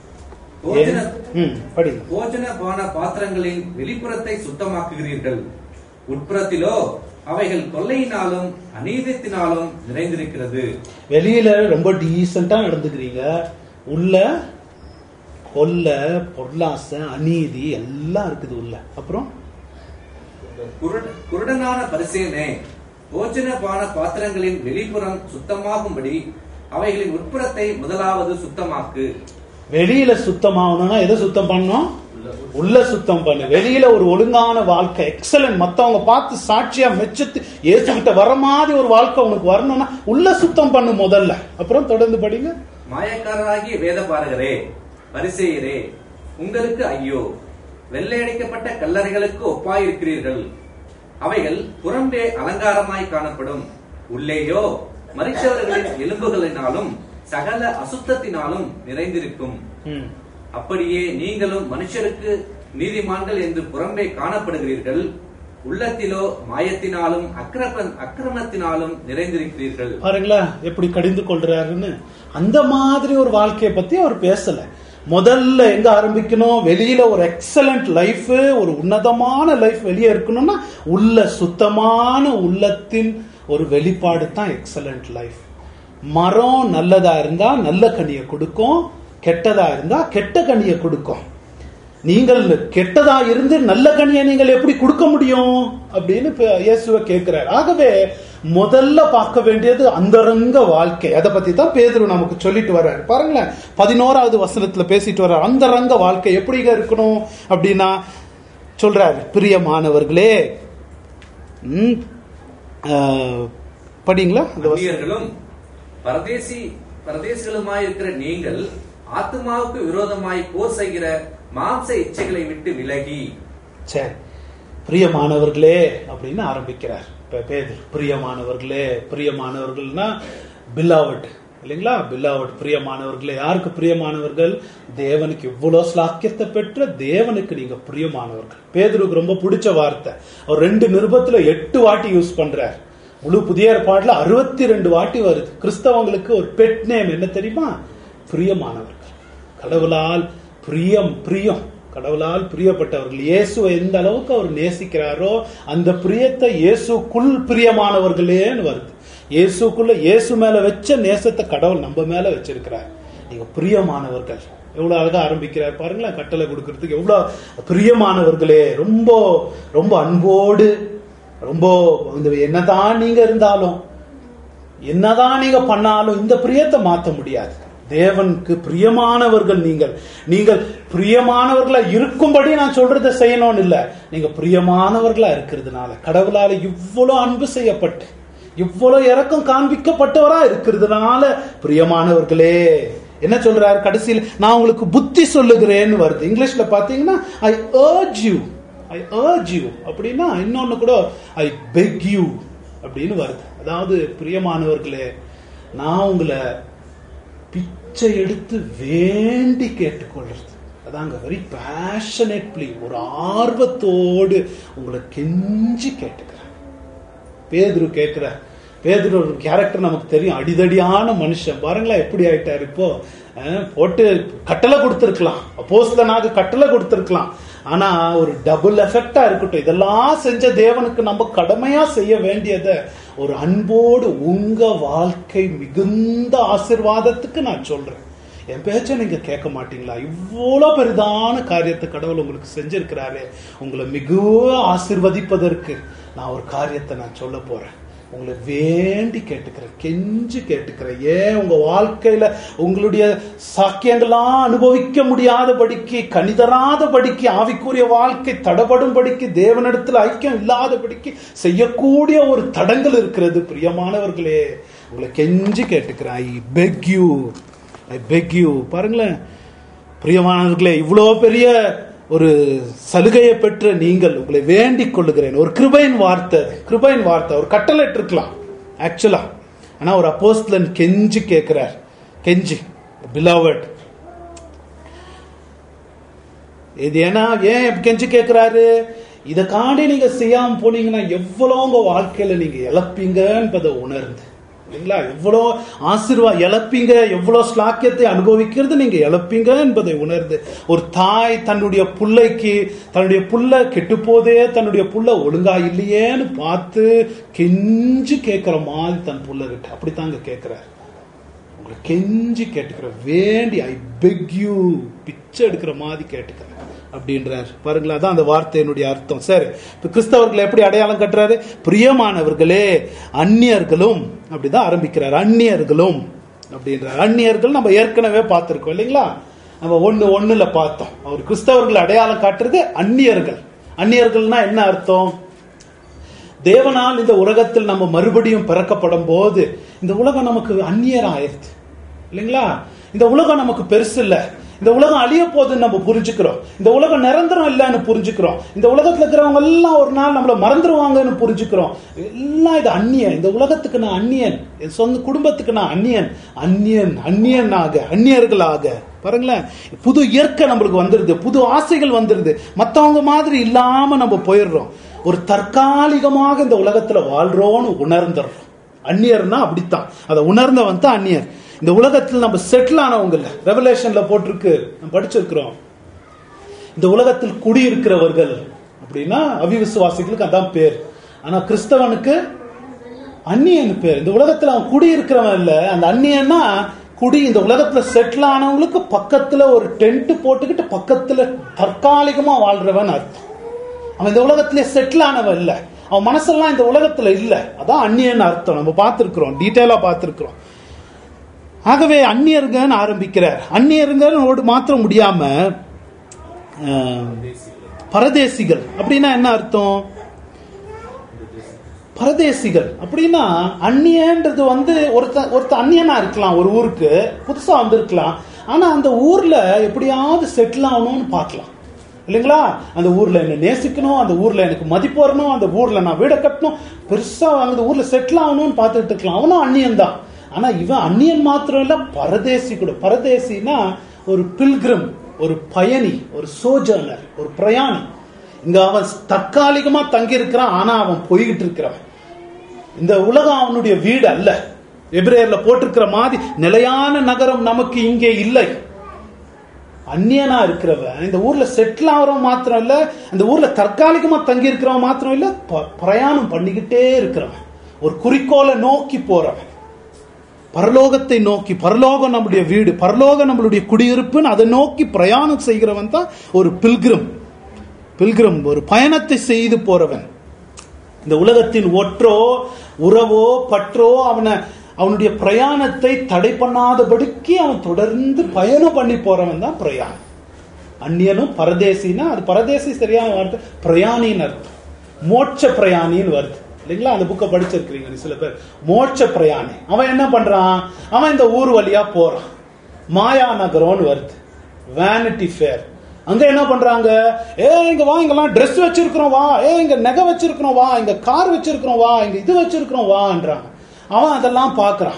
போஜன பான பாத்திரங்களின் வெளிப்புறத்தை சுத்தமாக்குகிறீர்கள், உட்புறத்திலோ அவைகள் கொள்ளையினாலும் அநீதத்தினாலும் நிறைந்திருக்கிறது. வெளியில ரொம்ப டீசென்ட்டா நடந்துக்கிறீங்க, உள்ள கொள்ளை, பொருளாசை, அநீதி எல்லாம் இருக்குது உள்ள. அப்புறம் குருடனான பரிசேயனே, போஜன பான பாத்திரங்களின் வெளிப்புறம் சுத்தமாகும்படி அவைகளின் உட்புறத்தை முதலாவது சுத்தமாக்கு. வெளியில சுத்தமாகணும்னா எதை சுத்தம் பண்ணணும்? உள்ள சுத்தம் பண்ணு. வெளியில ஒரு ஒழுங்கான வாழ்க்கை, எக்ஸலன்ட், மத்தவங்க பார்த்து சாட்சியா மெச்சத்து இயேசுகிட்ட வர மாதிரி ஒரு வாழ்க்கை உனக்கு வரணும்னா உள்ள சுத்தம் பண்ணு முதல்ல. அப்புறம் தொடர்ந்து படிங்க. மாயக்காரராகிய வேத பாரகரே, பரிசேயரே, உங்களுக்கு ஐயோ! வெள்ளையடிக்கப்பட்ட கல்லறைகளுக்கு ஒப்பாயிருக்கிறீர்கள். அவைகள் புறம்பே அலங்காரமாய் காணப்படும், உள்ளேயோ மரித்தவர்களின் எலும்புகளினாலும் சகல அசுத்தத்தினாலும் நிறைந்திருக்கும். அப்படியே நீங்களும் மனுஷருக்கு நீதிமான்கள் என்று புறம்பே காணப்படுகிறீர்கள், உள்ளத்திலோ மாயத்தினாலும் அக்கிரமத்தினாலும் நிறைந்திருக்கிறீர்கள். பாருங்களா எப்படி கடிந்து கொள்றாருன்னு. அந்த மாதிரி ஒரு வாழ்க்கையை பத்தி அவர் பேசல. முதல்ல எங்க ஆரம்பிக்கணும்? வெளியில ஒரு எக்ஸலண்ட் லைஃப், ஒரு உன்னதமான லைஃப் வெளியே இருக்கணும்னா உள்ள சுத்தமான உள்ளத்தின் ஒரு வெளிப்பாடு தான் எக்ஸலண்ட் லைஃப். மரம் நல்லதா இருந்தா நல்ல கனியை கொடுக்கும், கெட்டதா இருந்தா கெட்ட கனியை கொடுக்கும். நீங்கள் கெட்டதா இருந்து நல்ல கனியை நீங்கள் எப்படி கொடுக்க முடியும் அப்படின்னு இயேசுவை கேட்கிறார். ஆகவே முதல்ல பார்க்க வேண்டியது அந்தரங்க வாழ்க்கை. அதை பத்தி தான் பேதுரு நமக்கு சொல்லிட்டு வர்றாரு. பாருங்களேன், 11வது வசனத்துல பேசிட்டு வர்றாரு. அந்தரங்க வாழ்க்கை எப்படிங்க இருக்கணும் அப்படின்னா சொல்றாரு, பிரியமானவர்களே, படிங்களா? பரதேசிகளுமாய் இருக்கிற நீங்கள் ஆத்மாவுக்கு விரோதமாய் போர் செய்கிற மாம்ச இச்சைகளை விட்டு விலகி. சரி, பிரியமானவர்களே அப்படின்னு ஆரம்பிக்கிறார் பேதுரு. பிரியமானவர்களே, பிரியமானவர்கள்னா பிலாவட் இல்லைங்களா? பிலாவட், பிரியமானவர்களே. யாருக்கு பிரியமானவர்கள்? தேவனுக்கு இவ்வளவு ஸ்லாக்கியத்தை பெற்ற தேவனுக்கு நீங்க பிரியமானவர்கள். பேதுருக்கு ரொம்ப பிடிச்ச வார்த்தை. அவர் 2 நிருபத்துல 8 வாட்டி யூஸ் பண்றார். முழு புதிய ஏற்பாடுல 62 வாட்டி வருது. கிறிஸ்தவங்களுக்கு ஒரு பெட் நேம் என்ன தெரியுமா? பிரியமானவர்கள். கடவுளால் பிரியம், கடவுளால் பிரியப்பட்டவர்கள். இயேசுவை எந்த அளவுக்கு அவர் நேசிக்கிறாரோ அந்த பிரியத்தை இயேசுக்குள் பிரியமானவர்களேன்னு வருது. இயேசுக்குள்ள இயேசு மேல வச்ச நேசத்தை கடவுள் நம்ம மேல வச்சிருக்கிறார். நீங்க பிரியமானவர்கள். எவ்வளவு அழகா ஆரம்பிக்கிறார் பாருங்களேன், கட்டளை கொடுக்கறதுக்கு. எவ்வளவு பிரியமானவர்களே, ரொம்ப ரொம்ப அன்போடு, ரொம்ப என்னதான் நீங்க இருந்தாலும், என்னதான் நீங்க பண்ணாலும் இந்த பிரியத்தை மாற்ற முடியாது. தேவனுக்கு பிரியமானவர்கள் நீங்கள் பிரியமானவர்களா இருக்கும்படி நான் சொல்றதை செய்யணும்னு இல்ல, நீங்க பிரியமானவர்களா இருக்கிறதுனால, கடவுளால இவ்வளவு அன்பு செய்யப்பட்டு இவ்வளவு இரக்கம் காண்பிக்கப்பட்டவரா இருக்கிறதுனால பிரியமானவர்களே. என்ன சொல்றாரு கடைசியில்? நான் உங்களுக்கு புத்தி சொல்லுகிறேன்னு வருது. இங்கிலீஷ்ல பாத்தீங்கன்னா ஐ urge you அப்படின்னா, இன்னொன்னு கூட ஐ beg you அப்படின்னு வருது. அதாவது பிரியமானவர்களே, நான் உங்களை பிச்சை எடுத்து வேண்டி கேட்டுக்கொள்றது. அதாங்க வெரி பேஷனேட்லி, ஒரு ஆர்வத்தோடு உங்களை கெஞ்சி கேட்டுக்கிறேன். பேதுரு கேட்கிற. பேதுரு ஒரு கேரக்டர் நமக்கு தெரியும், அடிதடியான மனுஷன். பாருங்களா எப்படி ஆயிட்டாரு. இப்போ போட்டு கட்டளை கொடுத்திருக்கலாம், அப்போஸ்தலனாக கட்டளை கொடுத்திருக்கலாம். ஆனா ஒரு டபுள் எஃபெக்டா இருக்கட்டும். இதெல்லாம் செஞ்ச தேவனுக்கு நம்ம கடமையா செய்ய வேண்டியதை ஒரு அன்போடு, உங்க வாழ்க்கை மிகுந்த ஆசீர்வாதத்துக்கு நான் சொல்றேன், என் பேச்ச நீங்க கேட்க மாட்டீங்களா? இவ்வளவு பெரிதான காரியத்தை கடவுள் உங்களுக்கு செஞ்சிருக்கிறாரு. உங்களை மிக ஆசீர்வதிப்பதற்கு நான் ஒரு காரியத்தை நான் சொல்ல போறேன். உங்களை வேண்டி கேட்டுக்கிறேன், கெஞ்சி கேட்டுக்கிறேன். ஏன் உங்க வாழ்க்கையில உங்களுடைய சாக்கியங்கள்லாம் அனுபவிக்க முடியாதபடிக்கு, கனிதராதபடிக்கு, ஆவிக்குரிய வாழ்க்கை தடபடும்படிக்கு, தேவனிடத்துல ஐக்கியம் இல்லாதபடிக்கு செய்யக்கூடிய ஒரு தடங்கள் இருக்கிறது. பிரியமானவர்களே, உங்களை கெஞ்சி கேட்டுக்கிறேன். I beg you. பாருங்களேன் பிரியமானவர்களே, இவ்வளோ பெரிய ஒரு சலுகையை பெற்ற நீங்கள், உங்களை வேண்டிக் கொள்ளுகிறேன். ஒரு கிருபையின் வார்த்தை, ஒரு கட்டளை இருக்கலாம் ஆக்சுவலா. ஆனா ஒரு அப்போஸ்தலன் கெஞ்சி கேட்கிறார். கெஞ்சி, பிலவட். இது ஏன் கெஞ்சி கேட்கிறாரு? இதை காண்டி நீங்க செய்யாம போனீங்கன்னா எவ்வளவு உங்க வாழ்க்கையில நீங்க இழப்பீங்க என்பதை உணர்ந்து, இல்லைங்களா? எவ்வளோ ஆசீர்வாதம் இழப்பீங்க, எவ்வளவு ஸ்லாக்கியத்தை அனுபவிக்கிறது நீங்க இழப்பீங்க என்பதை உணர்ந்து, ஒரு தாய் தன்னுடைய புள்ளைக்கு, தன்னுடைய புள்ள கெட்டு போதே, தன்னுடைய புள்ள ஒழுங்கா இல்லையேன்னு பார்த்து கெஞ்சு கேட்கிற மாதிரி தன் புள்ள கிட்ட அப்படித்தாங்க கேட்கிறார். கெஞ்சி கேட்டுக்கிறேன், வேண்டி ஐ பெக் யூ, பிச்சை எடுக்கிற மாதிரி கேட்டுக்கிறேன் அப்படின்றார் பாருங்களா. அதான் அந்த வார்த்தையினுடைய அர்த்தம். சரி, இப்ப கிறிஸ்தவர்கள் எப்படி அடையாளம் கட்டுறாரு? பிரியமானவர்களே அந்நியர்களும், அப்படிதான் ஆரம்பிக்கிறார். அந்நியர்களும் அப்படின்றார். அந்நியர்கள் நம்ம ஏற்கனவே பார்த்திருக்கோம் இல்லைங்களா? நம்ம 1:1 பார்த்தோம். அவர் கிறிஸ்தவர்கள் அடையாளம் காட்டுறது அந்நியர்கள். அந்நியர்கள்னா என்ன அர்த்தம்? தேவனால் இந்த உலகத்தில் நம்ம மறுபடியும் பிறக்கப்படும் போது இந்த உலகம் நமக்கு அந்நியர் ஆயிருது இல்லைங்களா? இந்த உலகம் நமக்கு பெருசு இல்ல, இந்த உலகம் அழிய போகுதுன்னு நம்ம புரிஞ்சுக்கிறோம். இந்த உலகம் நிரந்தரம் இல்லைன்னு புரிஞ்சுக்கிறோம். இந்த உலகத்துல இருக்கிறவங்க எல்லாம் ஒரு நாள் நம்மள மறந்துடுவாங்கன்னு புரிஞ்சுக்கிறோம். எல்லாம் இது அந்நியன். இந்த உலகத்துக்கு நான் அந்நியன், என் சொந்த குடும்பத்துக்கு நான் அந்நியன். அந்நியர்களாக பாருங்களேன். புது இயற்கை நம்மளுக்கு வந்துருது, புது ஆசைகள் வந்துருது. மற்றவங்க மாதிரி இல்லாம நம்ம போயிடுறோம். ஒரு தற்காலிகமாக இந்த உலகத்துல வாழ்றோம்னு உணர்ந்துடுறோம். அந்நியர்னா அப்படித்தான், அதை உணர்ந்தவன் தான் அந்நியர். இந்த உலகத்தில் நம்ம செட்டில் ஆனவங்க இல்ல. ரெவலேஷன்ல போட்டிருக்கு, நம்ம படிச்சிருக்கிறோம். இந்த உலகத்தில் குடியிருக்கிறவர்கள் அப்படின்னா அவிவிசுவாசிகளுக்கு அதான் பேர். ஆனா கிறிஸ்தவனுக்கு அந்நியன் பேர். இந்த உலகத்துல அவன் குடியிருக்கிறவன் இல்ல, அந்த அந்நியன்னா குடி. இந்த உலகத்துல செட்டில் ஆனவங்களுக்கு பக்கத்துல ஒரு டென்ட் போட்டுக்கிட்டு பக்கத்துல தற்காலிகமா வாழ்றவன் அர்த்தம். அவன் இந்த உலகத்திலே செட்டில் ஆனவன் இல்ல, அவன் மனசெல்லாம் இந்த உலகத்துல இல்ல. அதான் அந்நியன் அர்த்தம். நம்ம பார்த்திருக்கிறோம், டீட்டெயிலா பார்த்திருக்கிறோம். ஆகவே அந்நியர்கள் ஆரம்பிக்கிறார். அந்நியர்களோடு மாத்திரம் முடியாம பரதேசிகள் அப்படின்னா என்ன அர்த்தம்? பரதேசிகள் அப்படின்னா அந்நியன்றது ஒருத்த அந்நியனா இருக்கலாம், ஒரு ஊருக்கு புதுசா வந்திருக்கலாம். ஆனா அந்த ஊர்ல எப்படியாவது செட்டில் ஆகணும்னு பார்க்கலாம் இல்லைங்களா? அந்த ஊர்ல என்ன நேசிக்கணும், அந்த ஊர்ல எனக்கு மதிப்பு வரணும், அந்த ஊர்ல நான் வீட கட்டணும், பெருசா அந்த ஊர்ல செட்டில் ஆகணும்னு பார்த்துட்டு இருக்கலாம். அவனும் அந்நியன் தான். ஆனா இவன் அந்நியன் மாத்திரம் இல்ல, பரதேசி கூட. பரதேசினா ஒரு பில்கிரம், ஒரு பயணி, ஒரு சோஜர்னர், ஒரு பிரயாணி. இங்க அவன் தற்காலிகமா தங்கி இருக்கிறான், ஆனா அவன் போய்கிட்டு இருக்கிறவன். இந்த உலகம் அவனுடைய வீடு அல்ல. எபிரேயர்ல போட்டிருக்கிற மாதிரி நிலையான நகரம் நமக்கு இங்கே இல்லை. அந்நியனா இருக்கிறவன் இந்த ஊர்ல செட்டில் ஆகிறவன் மாத்திரம் இல்ல, இந்த ஊர்ல தற்காலிகமா தங்கி இருக்கிறவன் மாத்திரம் இல்ல, பிரயாணம் பண்ணிக்கிட்டே இருக்கிறவன், ஒரு குறிக்கோளை நோக்கி போறவன், பரலோகத்தை நோக்கி. பரலோகம் நம்முடைய வீடு, பரலோகம் நம்மளுடைய குடியிருப்புன்னு அதை நோக்கி பிரயாணம் செய்கிறவன் தான் ஒரு பில்கிரம். ஒரு பயணத்தை செய்து போறவன். இந்த உலகத்தின் ஒற்றோ உறவோ பற்றோ அவனுடைய பிரயாணத்தை தடை பண்ணாதபடிக்கு அவன் தொடர்ந்து பயணம் பண்ணி போறவன் தான் பிரயாணம். அந்நியனும் பரதேசினா, அது பரதேசி சரியான வார்த்தை, பிரயாணின்னு அர்த்தம். மோட்ச பிரயாணின்னு வருது இல்லைங்களா? அந்த புக்கை படிச்சிருக்கிறீங்க சில பேர். மோட்ச பிரயாணி அவன் என்ன பண்றான்? அவன் இந்த ஊர் வழியா போறான். மாயா நகரம்னு வருது, வேனிட்டி ஃபேர். அங்க என்ன பண்றாங்க? இங்க வா, இங்கெல்லாம் ட்ரெஸ் வச்சிருக்கிறோம் வா, இங்க நகை வச்சிருக்கிறோம் வா, இங்க கார் வச்சிருக்கிறோம் வா, இங்க இது வச்சிருக்கிறோம் வான்றாங்க. அவன் அதெல்லாம் பாக்குறான்.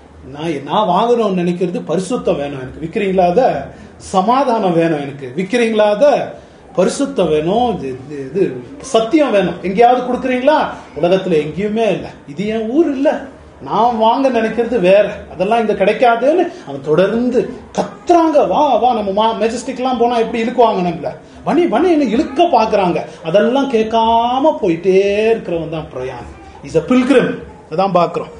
நான் வாங்கணும்னு நினைக்கிறது பரிசுத்தம் வேணும் எனக்கு, விக்கிறீங்களா? அத சமாதானம் வேணும் எனக்கு, விக்கிறீங்களா? அத பரிசுத்தம் வேணும், இது சத்தியம் வேணும், எங்கேயாவது கொடுக்குறீங்களா? உலகத்துல எங்கேயுமே இல்லை. இது என் ஊர் இல்ல, நான் வாங்க நினைக்கிறது வேற, அதெல்லாம் இங்க கிடைக்காதுன்னு அவன் தொடர்ந்து கத்துறாங்க. வா வா, நம்ம மெஜஸ்டிக் எல்லாம் போனா எப்படி இழுக்குவாங்க நம்மள, வணி வணி என்ன இழுக்க பாக்குறாங்க. அதெல்லாம் கேட்காம போயிட்டே இருக்கிறவன் தான் பிரயாணம். Is a pilgrim. அதான் பாக்குறோம்.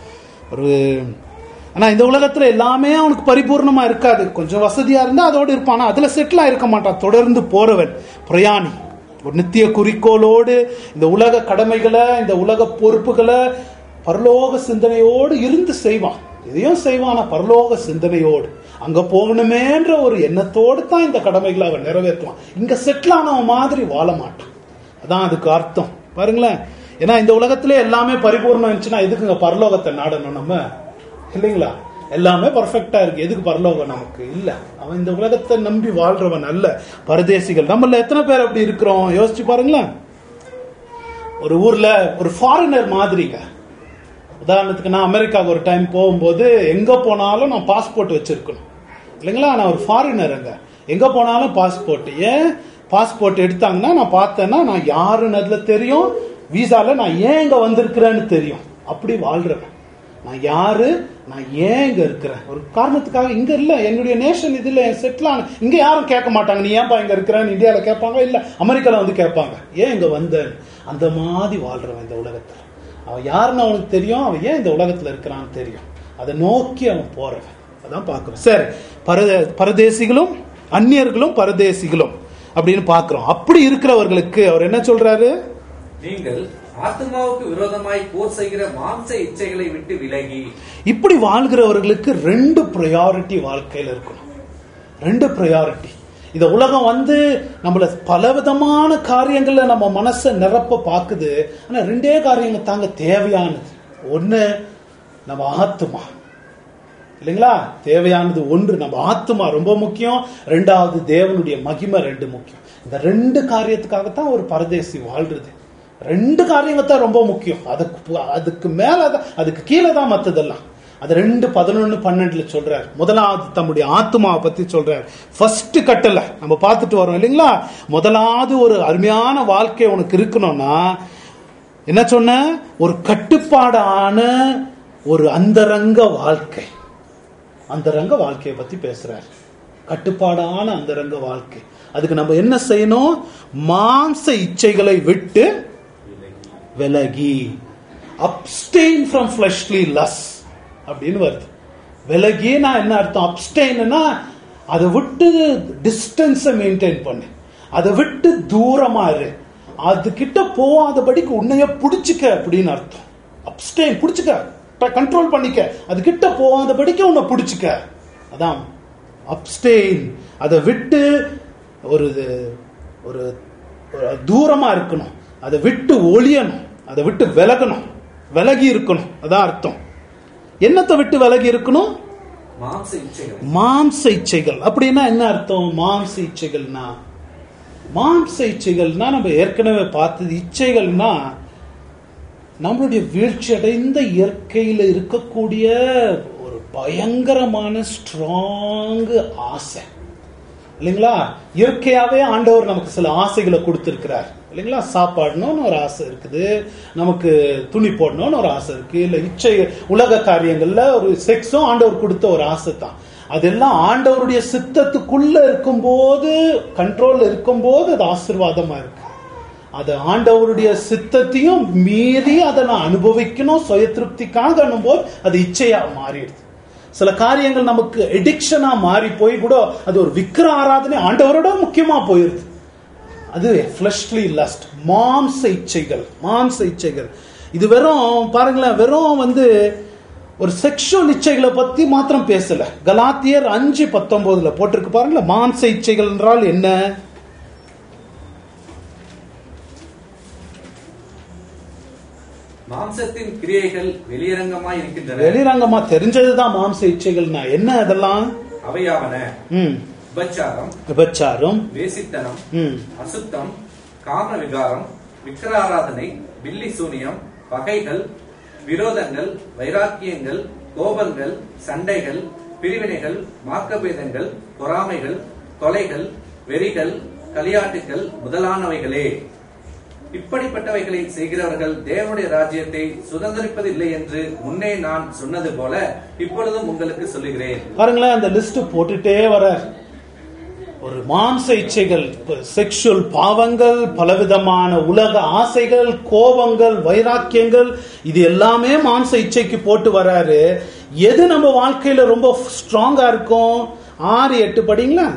ஆனா இந்த உலகத்துல எல்லாமே அவனுக்கு பரிபூர்ணமா இருக்காது. கொஞ்சம் வசதியா இருந்தா அதோடு இருப்பான், அதுல செட்டில் ஆயிருக்க மாட்டான். தொடர்ந்து போறவன் பிரயாணி. ஒரு நித்திய குறிக்கோளோடு இந்த உலக கடமைகளை, இந்த உலக பொறுப்புகளை பரலோக சிந்தனையோடு இருந்து செய்வான். இதையும் செய்வான், பரலோக சிந்தனையோடு அங்க போகணுமேன்ற ஒரு எண்ணத்தோடு தான் இந்த கடமைகளை அவன் நிறைவேற்றுவான். இங்க செட்டில் ஆனவன் மாதிரி வாழ மாட்டான். அதான் அதுக்கு அர்த்தம் பாருங்களேன். ஏன்னா இந்த உலகத்திலே எல்லாமே பரிபூர்ணம் இருந்துச்சுன்னா எதுக்குங்க பரலோகத்தை நாடணும் நம்ம, இல்லைங்களா? எல்லாமே பர்ஃபெக்டா இருக்கு, எதுக்கு பரலோகம் நமக்கு இல்ல? அவன் இந்த உலகத்தை நம்பி வாழ்றவன் அல்ல. பரதேசிகள் நம்மள எத்தனை பேர் அப்படி இருக்கிறோம் யோசிச்சு பாருங்களேன். ஒரு ஊர்ல ஒரு ஃபாரினர் மாதிரிங்க. உதாரணத்துக்கு நான் அமெரிக்காவுக்கு ஒரு டைம் போகும்போது எங்க போனாலும் நான் பாஸ்போர்ட் வச்சிருக்கணும் இல்லைங்களா? நான் ஒரு ஃபாரினர், அங்க எங்க போனாலும் பாஸ்போர்ட். ஏன் பாஸ்போர்ட் எடுத்தாங்கன்னா நான் பார்த்தேன்னா நான் யாருன்னு அதுல தெரியும், விசால நான் ஏன் இங்க வந்திருக்கிறேன்னு தெரியும். அப்படி வாழ்றேன். நான் யாரு, நான் ஏன் இங்க இருக்கிறேன், ஒரு காரணத்துக்காக இங்க இல்ல, என்னுடைய நேஷன் இது இல்ல, செட்டில் ஆன. இங்க யாரும் கேட்க மாட்டாங்க நீ ஏன்பா இங்க இருக்கிறேன்னு. இந்தியாவில கேட்பாங்க, இல்ல அமெரிக்கால வந்து கேட்பாங்க ஏன் இங்க வந்தேன். அந்த மாதிரி வாழ்றவன் இந்த உலகத்துல. அவன் யாருன்னு அவனுக்கு தெரியும், அவன் ஏன் இந்த உலகத்துல இருக்கிறான்னு தெரியும். அதை நோக்கி அவன் போறவன். அதான் பார்க்கிறோம். சரி, பரதேசிகளும் அந்நியர்களும் பரதேசிகளும் அப்படின்னு பார்க்கிறோம். அப்படி இருக்கிறவர்களுக்கு அவர் என்ன சொல்றாரு? நீங்கள் ஆத்மாவுக்கு விரோதமாய் போர் செய்கிற மாம்ச இச்சைகளை விட்டு விலகி. இப்படி வாழ்கிறவர்களுக்கு 2 ப்ரையாரிட்டி வாழ்க்கையில இருக்கணும். 2 ப்ரையாரிட்டி. இந்த உலகம் நம்மள பலவிதமான காரியங்கள்ல நம்ம மனசை நிரப்ப பாக்குது. ஆனா 2 காரியங்கள் தாங்க தேவையானது. ஒண்ணு நம்ம ஆத்மா, இல்லைங்களா? தேவையானது ஒன்று நம்ம ஆத்மா ரொம்ப முக்கியம். 2வது தேவனுடைய மகிமை 2 முக்கியம். இந்த 2 காரியத்துக்காகத்தான் ஒரு பரதேசி வாழ்றது. 2 காரியங்கள் தான் ரொம்ப முக்கியம். அதுக்கு மேல அதுக்கு கீழே தான் மத்ததெல்லாம். அது 2:11-12 சொல்றார். முதலாவது தம்முடைய ஆத்மாவை பத்தி சொல்றார். ஃபர்ஸ்ட் கட்டளை நம்ம பார்த்துட்டு வரோம் இல்லைங்களா? முதலாவது ஒரு அருமையான வாழ்க்கை உனக்கு இருக்கணும்னா என்ன சொன்ன? ஒரு கட்டுப்பாடான ஒரு அந்தரங்க வாழ்க்கை. அந்தரங்க வாழ்க்கையை பத்தி பேசுறார். கட்டுப்பாடான அந்தரங்க வாழ்க்கை. அதுக்கு நம்ம என்ன செய்யணும்? மாம்ச இச்சைகளை விட்டு விலகி, abstain from fleshly lusts அப்படின்னு வருது. விலகினா என்ன அர்த்தம்? அப்ஸ்டெயின்னா அதை விட்டு டிஸ்டன்ஸை மெயின்டைன் பண்ணு, அதை விட்டு தூரமா இரு, அது கிட்ட போகாதபடிக்கு உன்னைய பிடிச்சிக்க அப்படின்னு அர்த்தம். அப்ஸ்டெயின், பிடிச்சிக்க, கண்ட்ரோல் பண்ணிக்க, அது கிட்ட போகாதபடிக்கு உன்னை பிடிச்சிக்க, அதான் அப்ஸ்டெயின். அதை விட்டு ஒரு தூரமா இருக்கணும், அதை விட்டு ஒளியணும், அதை விட்டு விலகணும், விலகி இருக்கணும், அதான் அர்த்தம். என்னத்தை விட்டு விலகி இருக்கணும்? மாம்ச இச்சைகள். அப்படின்னா என்ன அர்த்தம்? மாம்ச இச்சைகள்னா நம்ம ஏற்கனவே பார்த்தது. இச்சைகள்னா நம்மளுடைய வீழ்ச்சி அடைந்த இயற்கையில இருக்கக்கூடிய ஒரு பயங்கரமான ஸ்ட்ராங் ஆசை, இல்லைங்களா? இயற்கையாவே ஆண்டவர் நமக்கு சில ஆசைகளை கொடுத்திருக்கிறார், இல்லைங்களா? சாப்பாடணும்னு ஒரு ஆசை இருக்குது, நமக்கு துணி போடணும்னு ஒரு ஆசை இருக்கு, இல்ல இச்சை உலக காரியங்கள்ல ஒரு செக்ஸும் ஆண்டவர் கொடுத்த ஒரு ஆசை தான். அதெல்லாம் ஆண்டவருடைய சித்தத்துக்குள்ள இருக்கும்போது, கண்ட்ரோல் இருக்கும்போது அது ஆசீர்வாதமா இருக்கு. அது ஆண்டவருடைய சித்தத்தையும் மீறி அதை நான் அனுபவிக்கணும், சுய திருப்திக்காக போது அது இச்சையா மாறிடுது. சில காரியங்கள் நமக்கு எடிக்ஷனா மாறி போய் கூட அது ஒரு விக்கிர ஆராதனை ஆண்டவரோட முக்கியமா போயிருது. அது fleshly lust, மாம்ச இச்சைகள். இது வெறும் பாருங்களேன், வெறும் ஒரு செக்ஷுவல் இச்சைகளை பத்தி மாத்திரம் பேசல. கலாத்தியர் 5:19 போட்டிருக்கு பாருங்களேன். மாம்ச இச்சைகள் என்றால் என்ன? மாம்சத்தின் கிரியைகள் வெளியரங்கமாய் இருக்கின்றன. வெளியரங்கமா தெரிஞ்சதுதான் மாம்ச இச்சைகள்னா என்ன? அதெல்லாம் அவையாவன: விபச்சாரம், வேசித்தனம், அசுத்தம், காம விகாரம், விக்கிராராதனை, பில்லி சூனியம், பகைகள், விரோதங்கள், வைராக்கியங்கள், கோபங்கள், சண்டைகள், பிரிவினைகள், மார்க்கபேதங்கள், பொறாமைகள், கொலைகள், வெறிகள், களியாட்டுகள் முதலானவைகளே. இப்படிப்பட்டவைகளை செய்கிறவர்கள் தேவனுடைய ராஜ்யத்தை சுதந்திரிப்பதில்லை என்று முன்னே நான் சொன்னது போல இப்பொழுதும் உங்களுக்கு சொல்லுகிறேன். பாருங்களேன், அந்த லிஸ்ட் போட்டுட்டே வர. ஒரு மாம்ச இச்சைகள், செக்ஷுவல் பாவங்கள், பலவிதமான உலக ஆசைகள், கோபங்கள், வைராக்கியங்கள், இது எல்லாமே மாம்ச இச்சைக்கு போட்டு வராரு. எது நம்ம வாழ்க்கையில ரொம்ப ஸ்ட்ராங்கா இருக்கும்? 6-8 படிங்களா?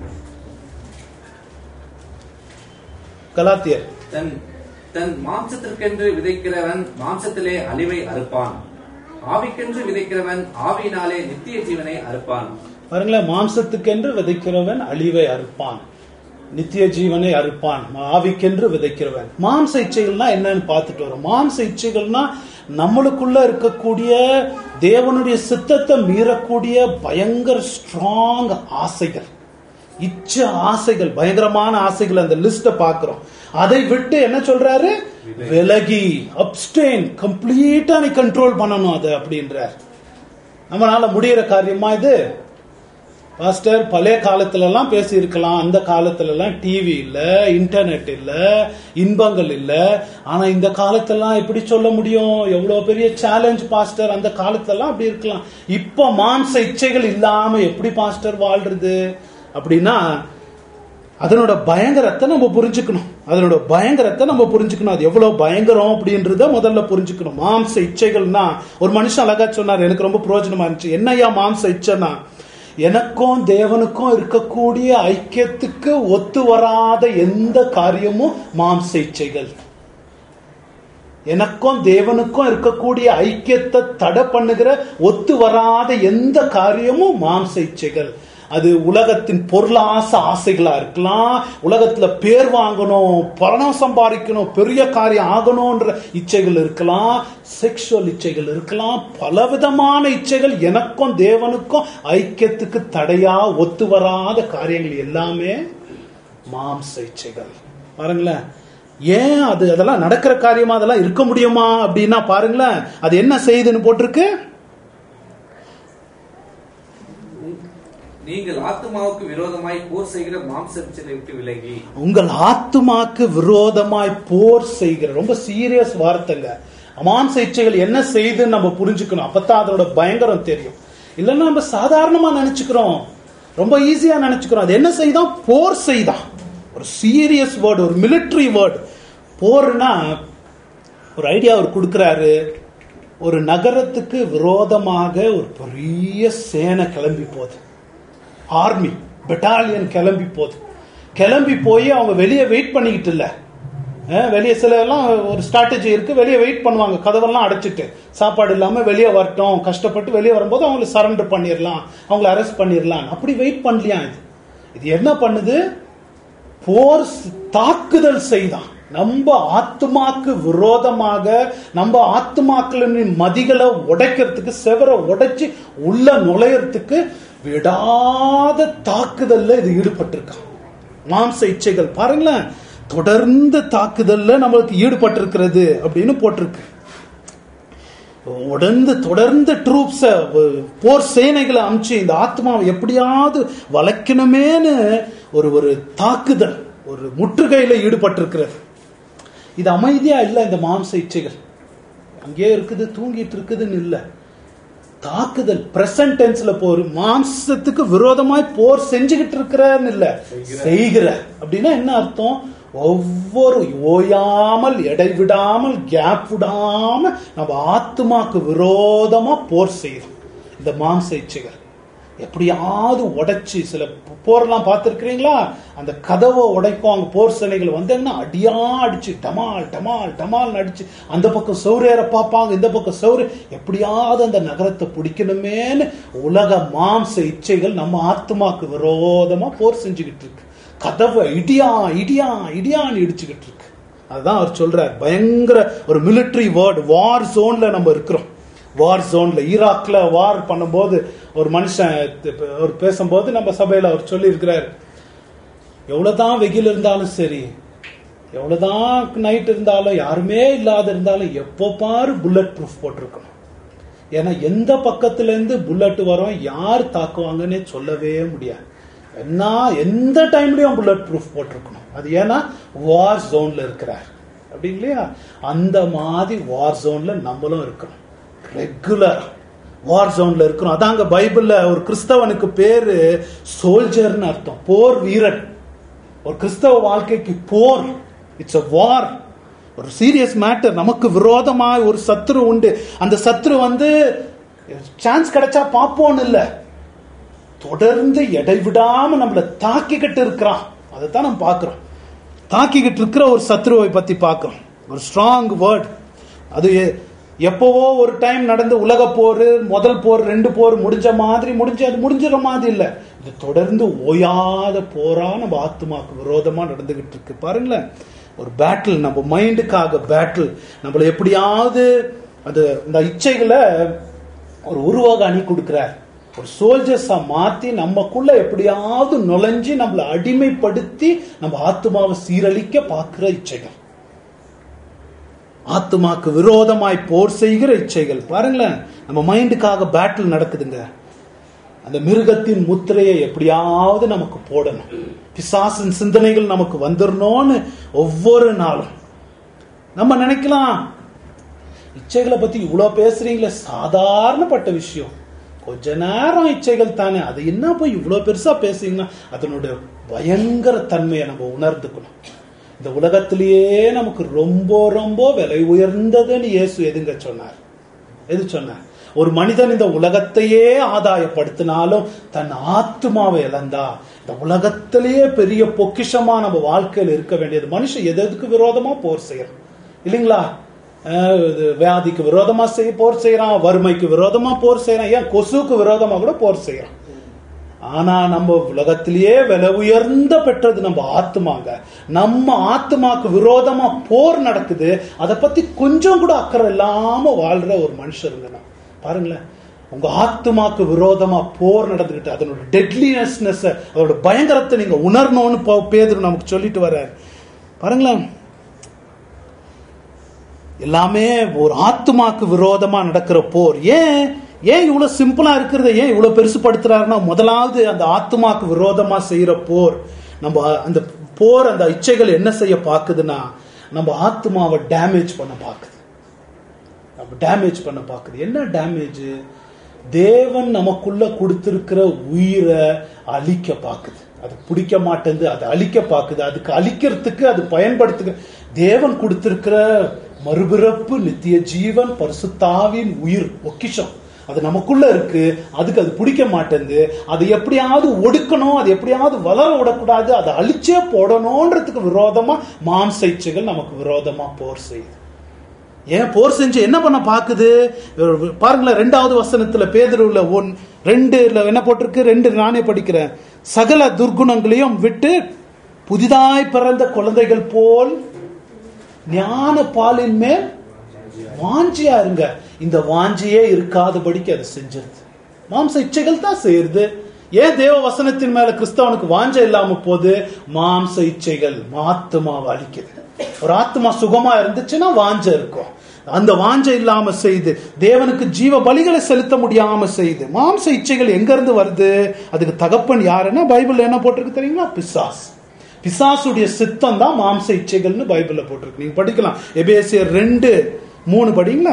கலாத்தியர். தன் மாம்சத்திற்கென்று விதைக்கிறவன் மாம்சத்திலே அழிவை அறுப்பான், ஆவிக்கென்று விதைக்கிறவன் ஆவியினாலே நித்திய ஜீவனை அறுப்பான். பாருங்களேன், மாம்சத்துக்கென்று விதைக்கிறவன் அழிவை அறுப்பான், நித்திய ஜீவனை அறுப்பான். ஆவிக்கென்று விதைக்கிறவன். மாம்ச இச்சைகள்னா என்னன்னு பார்த்துட்டு வரும். மாம்ச இச்சைகள்னா நம்மளுக்குள்ள இருக்கக்கூடிய தேவனுடைய சித்தத்தை மீறக்கூடிய பயங்கர ஸ்ட்ராங் ஆசைகள், இச்ச ஆசைகள், பயங்கரமான ஆசைகள். அந்த லிஸ்ட பாக்குறோம். அதை விட்டு என்ன சொல்றாரு? விலகி, அப்ஸ்டெயின், கம்ப்ளீட்டா நீ கண்ட்ரோல் பண்ணணும் அது அப்படின்றார். நம்மளால முடிகிற காரியமா இது? பாஸ்டர், பழைய காலத்துல எல்லாம் பேசி இருக்கலாம். அந்த காலத்துல எல்லாம் டிவி இல்ல, இன்டர்நெட் இல்ல, இன்பங்கள் இல்ல. ஆனா இந்த காலத்தெல்லாம் எப்படி சொல்ல முடியும்? எவ்வளவு பெரிய சேலஞ்ச் பாஸ்டர். அந்த காலத்துல எல்லாம் அப்படி இருக்கலாம். இப்ப மாம்ச இச்சைகள் இல்லாம எப்படி பாஸ்டர் வாழ்றது அப்படின்னா அதனோட பயங்கரத்தை நம்ம புரிஞ்சுக்கணும். அதனோட பயங்கரத்தை நம்ம புரிஞ்சுக்கணும். அது எவ்வளவு பயங்கரம் அப்படின்றத முதல்ல புரிஞ்சுக்கணும். மாம்ச இச்சைகள்னா, ஒரு மனுஷன் அழகா சொன்னார், எனக்கு ரொம்ப பிரயோஜனமா இருந்துச்சு. என்னையா மாம்ச இச்சைன்னா, எனக்கும் தேவனுக்கும் இருக்கக்கூடிய ஐக்கியத்துக்கு ஒத்து வராத எந்த காரியமும் மாம்ச இச்சைகள். எனக்கும் தேவனுக்கும் இருக்கக்கூடிய ஐக்கியத்தை தடை பண்ணுகிற ஒத்து வராத எந்த காரியமும் மாம்ச இச்சைகள். அது உலகத்தின் பொருளாச ஆசைகளா இருக்கலாம், உலகத்துல பேர் வாங்கணும், பணம் சம்பாதிக்கணும், பெரிய காரியம் ஆகணும்ன்ற இச்சைகள் இருக்கலாம், செக்ஷுவல் இச்சைகள் இருக்கலாம், பலவிதமான இச்சைகள். எனக்கும் தேவனுக்கும் ஐக்கியத்துக்கு தடையா ஒத்து வராத காரியங்கள் எல்லாமே மாம்ச இச்சைகள். பாருங்களேன், ஏன் அதெல்லாம் நடக்கிற காரியமா, அதெல்லாம் இருக்க முடியுமா அப்படின்னா பாருங்களேன், அது என்ன செய்யுதுன்னு போட்டிருக்கு. நீங்கள் ஆத்துமாவுக்கு விரோதமாய் போர் செய்கிற மாம்ச இச்சைகளை விட்டு விலகி. உங்கள் ஆத்துமாக்கு விரோதமாய் போர் செய்கிற, ரொம்ப சீரியஸ் வார்த்தைங்க. மாம்ச இச்சைகள் என்ன செய்யுதுன்னு நம்ம புரிஞ்சுக்கணும், அப்பதான் அதோட பயங்கரம் தெரியும். இல்லைன்னா நம்ம சாதாரணமா நினைச்சுக்கிறோம், ரொம்ப ஈஸியா நினைச்சுக்கிறோம். அது என்ன செய்தான்? போர் செய்தான். ஒரு சீரியஸ் வேர்டு, ஒரு மிலிட்டரி வேர்டு. போர்னா ஒரு ஐடியா அவர் கொடுக்கிறாரு. ஒரு நகரத்துக்கு விரோதமாக ஒரு பெரிய சேனை கிளம்பி போகுது, ஆர்மி பெட்டாலியன் கிளம்பி போகுது. கிளம்பி போய் அவங்க வெளியே வெயிட் பண்ணிக்கிட்டு இல்ல, வெளியே சில எல்லாம் ஒரு ஸ்ட்ராட்டஜி இருக்கு, வெளியே வெயிட் பண்ணுவாங்க, கதவெல்லாம் அடைச்சிட்டு, சாப்பாடு இல்லாம வெளியே வரட்டும், கஷ்டப்பட்டு வெளியே வரும்போது அவங்களை சரண்டர் பண்ணிடலாம், அவங்களை அரெஸ்ட் பண்ணிடலாம். அப்படி வெயிட் பண்ணலையா? இது என்ன பண்ணுது? போர் தாக்குதல் செய்தான். நம்ம ஆத்துமாக்கு விரோதமாக, நம்ம ஆத்துமாக்களின் மதிகளை உடைக்கிறதுக்கு, செவரை உடைச்சு உள்ள நுழையறதுக்கு விடாத தாக்குதல்ல இது ஈடுபட்டிருக்கான். மாம்ச இச்சைகள் பாருங்களேன், தொடர்ந்து தாக்குதல்ல நம்மளுக்கு ஈடுபட்டிருக்கிறது அப்படின்னு போட்டிருக்கு. தொடர்ந்து ட்ரூப்ஸ, போர் சேனைகளை அமிச்சு இந்த ஆத்மாவை எப்படியாவது வளைக்கணுமேனு ஒரு தாக்குதல், ஒரு முற்றுகையில ஈடுபட்டிருக்கிறது. இது அமைதியா இல்ல. இந்த மாம்ச இச்சைகள் அங்கேயே இருக்குது, தூங்கிட்டு இருக்குதுன்னு இல்ல. தாக்குதல் பிரசன்ட் டென்ஸ்ல போர், மாம்சத்துக்கு விரோதமாய் போர் செஞ்சுக்கிட்டு இருக்கிறன்னு இல்ல, செய்கிற. அப்படின்னா என்ன அர்த்தம்? ஒவ்வொரு ஓயாமல், இடைவிடாமல், கேப் விடாம நம்ம ஆத்மாக்கு விரோதமா போர் செய்யும் இந்த மாம்ச இச்சைகள். எப்படியாவது உடைச்சு, சில போர்லாம் பார்த்துருக்கிறீங்களா, அந்த கதவை உடைக்கும், அங்க போர் சேனைகள் வந்தாங்கன்னா அடியா அடிச்சு டமால் டமால் டமால் அடிச்சு அந்த பக்கம் சௌரேற பார்ப்பாங்க, இந்த பக்கம் சௌர, எப்படியாவது அந்த நகரத்தை பிடிக்கணுமேன்னு உலக மாம்ச இச்சைகள் நம்ம ஆத்மாக்கு விரோதமா போர் செஞ்சுக்கிட்டு இருக்கு. கதவை இடியா இடியா இடியான்னு இடிச்சுக்கிட்டு இருக்கு. அதுதான் அவர் சொல்றார், பயங்கர ஒரு மிலிட்டரி வேர்டு. வார் ஜோன்ல நம்ம இருக்கிறோம். வார் ஜோன்ல, ஈராக்ல வார் பண்ணும்போது ஒரு மனுஷன் அவர் பேசும்போது நம்ம சபையில அவர் சொல்லி இருக்கிறார், எவ்வளவுதான் வெயில் இருந்தாலும் சரி, எவ்வளவுதான் நைட் இருந்தாலும், யாருமே இல்லாத இருந்தாலும், எப்போ பாரு புல்லட் ப்ரூஃப் போட்டிருக்கணும். ஏன்னா எந்த பக்கத்துல இருந்து புல்லட் வரும், யார் தாக்குவாங்கன்னே சொல்லவே முடியாது. எந்த டைம்லயும் புல்லட் ப்ரூஃப் போட்டிருக்கணும். அது ஏன்னா வார் ஜோன்ல இருக்கிறார் அப்படி இல்லையா? அந்த மாதிரி வார் ஜோன்ல நம்மளும் இருக்கணும். ரெகுலர் வார் ஜோன்ல இருக்கிறோம். அதாங்க பைபிள்ல ஒரு கிறிஸ்தவனுக்கு பேரு சோல்ஜர்னு அர்த்தம், போர் வீரன். ஒரு கிறிஸ்தவ வாழ்க்கைக்கு போர், இட்ஸ் a war, ஒரு சீரியஸ் மேட்டர். நமக்கு விரோதமா ஒரு சத்ரு உண்டு. அந்த சத்ரு சான்ஸ் கிடைச்சா பாப்போன்னு இல்ல, தொடர்ந்து இடைவிடாம நம்மள தாக்கிக்கிட்டு இருக்கிறான். அதைத்தான் நம்ம பாக்குறோம். தாக்கிக்கிட்டு இருக்கிற ஒரு சத்ருவை பத்தி பாக்குறோம். ஒரு ஸ்ட்ராங் வேர்ட். அது எப்பவோ ஒரு டைம் நடந்த உலக போர், முதல் போர், 2 போர் முடிஞ்ச மாதிரி அது முடிஞ்சிட மாதிரி இல்ல. இது தொடர்ந்து ஓயாத போரா நம்ம ஆத்மாக்கு விரோதமா நடந்துகிட்டு இருக்கு. பாருங்களேன், ஒரு பேட்டில், நம்ம மைண்டுக்காக பேட்டில். நம்மள எப்படியாவது அது இந்த இச்சைகளை ஒரு உருவாக அணி கொடுக்கிறார். ஒரு சோல்ஜர்ஸா மாத்தி நமக்குள்ள எப்படியாவது நுழைஞ்சி நம்மளை அடிமைப்படுத்தி நம்ம ஆத்மாவை சீரழிக்க பார்க்கிற இச்சைகள், ஆத்மாக்கு விரோதமாய் போர் செய்கிற இச்சைகள். பாருங்களேன், நம்ம மைண்டுக்காக பேட்டில் நடக்குதுங்க. அந்த மிருகத்தின் முத்திரையை எப்படியாவது நமக்கு போடணும், பிசாசின் சிந்தனைகள் நமக்கு வந்துடணும்னு ஒவ்வொரு நாளும் நம்ம நினைக்கலாம். இச்சைகளை பத்தி இவ்வளவு பேசுறீங்களே, சாதாரணப்பட்ட விஷயம், கொஞ்ச நேரம் இச்சைகள் தானே, அது என்ன போய் இவ்வளவு பெருசா பேசுறீங்கன்னா அதனுடைய பயங்கர தன்மையை நம்ம உணர்ந்துக்கணும். இந்த உலகத்திலேயே நமக்கு ரொம்ப ரொம்ப விலை உயர்ந்ததுன்னு இயேசு எதுங்க சொன்னார்? எது சொன்னார்? ஒரு மனிதன் இந்த உலகத்தையே ஆதாயப்படுத்தினாலும் தன் ஆத்மாவை இழந்தா, இந்த உலகத்திலேயே பெரிய பொக்கிஷமா நம்ம வாழ்க்கையில் இருக்க வேண்டியது. மனுஷன் எதுக்கு விரோதமா போர் செய்யறான் இல்லைங்களா? வியாதிக்கு விரோதமா போர் செய்யறான், வறுமைக்கு விரோதமா போர் செய்யறான், ஏன் கொசுக்கு விரோதமா கூட போர் செய்யறான். ஆனா நம்ம உலகத்திலேயே விலை உயர்ந்த பெற்றது நம்ம ஆத்மாங்க. நம்ம ஆத்மாக்கு விரோதமா போர் நடக்குது, அதை பத்தி கொஞ்சம் கூட அக்கறை இல்லாம வாழ்ற ஒரு மனுஷருங்க பாருங்களேன். உங்க ஆத்மாக்கு விரோதமா போர் நடந்துகிட்டு அதனோட டெட்லினஸ், அதோட பயங்கரத்தை நீங்க உணரணும்னு பேதுரு நமக்கு சொல்லிட்டு வர்றாரு பாருங்களேன். எல்லாமே ஒரு ஆத்மாக்கு விரோதமா நடக்கிற போர். ஏன் இவ்வளவு சிம்பிளா இருக்கிறத ஏன் இவ்வளவு பெருசுபடுத்துறாருன்னா, முதலாவது அந்த ஆத்மாக்கு விரோதமா செய்யற போர், நம்ம அந்த போர் அந்த இச்சைகள் என்ன செய்ய பாக்குதுன்னா, நம்ம ஆத்மாவை டேமேஜ் பண்ண பாக்குது. என்ன டேமேஜ்? தேவன் நமக்குள்ள கொடுத்திருக்கிற உயிரை அழிக்க பாக்குது. அது பிடிக்க மாட்டேங்குது, அது அழிக்க பாக்குது. அதுக்கு அழிக்கிறதுக்கு அது பயன்படுத்துக. தேவன் கொடுத்திருக்கிற மறுபிறப்பு, நித்திய ஜீவன், பரிசுத்தாவின் உயிர் பொக்கிஷம் அது நமக்குள்ள இருக்கு. அதுக்கு அது பிடிக்க மாட்டேங்குது. அது எப்படியாவது ஒடுக்கணும், அது எப்படியாவது வளர விடக்கூடாது, அதை அழிச்சே போடணும்ன்றதுக்கு விரோதமா மாம்ச இச்சைகள் நமக்கு விரோதமா போர் செய்யுது. ஏன் போர் செஞ்சு என்ன பண்ண பாக்குது பாருங்களேன். 2வது வசனத்துல பேதுருல 2 என்ன போட்டிருக்கு? 2 நானே படிக்கிறேன். சகல துர்குணங்களையும் விட்டு புதிதாய் பிறந்த குழந்தைகள் போல் ஞான பாலின் மேல் வாஞ்சியா இருங்க. இந்த வாஞ்சியே இருக்காதபடிக்கு அது செஞ்சிருது. மாம்ச இச்சைகள் தான் செய்யுது. ஏன் தேவ வசனத்தின் மேல கிறிஸ்தவனுக்கு வாஞ்ச இல்லாம போது? மாம்ச இச்சைகள் ஆத்மாவை அழிக்குது. ஒரு ஆத்மா சுகமா இருந்துச்சுன்னா வாஞ்ச இருக்கும். அந்த வாஞ்ச இல்லாம செய்து தேவனுக்கு ஜீவ பலிகளை செலுத்த முடியாம செய்து. மாம்ச இச்சைகள் எங்க இருந்து வருது? அதுக்கு தகப்பன் யாருன்னா பைபிள் என்ன போட்டிருக்கு தெரியுங்களா? பிசாஸ். பிசாசுடைய சித்தம் தான் மாம்ச இச்சைகள்னு பைபிள்ல போட்டிருக்கு. நீங்க படிக்கலாம். எபேசியர் 2:3 படிங்களா?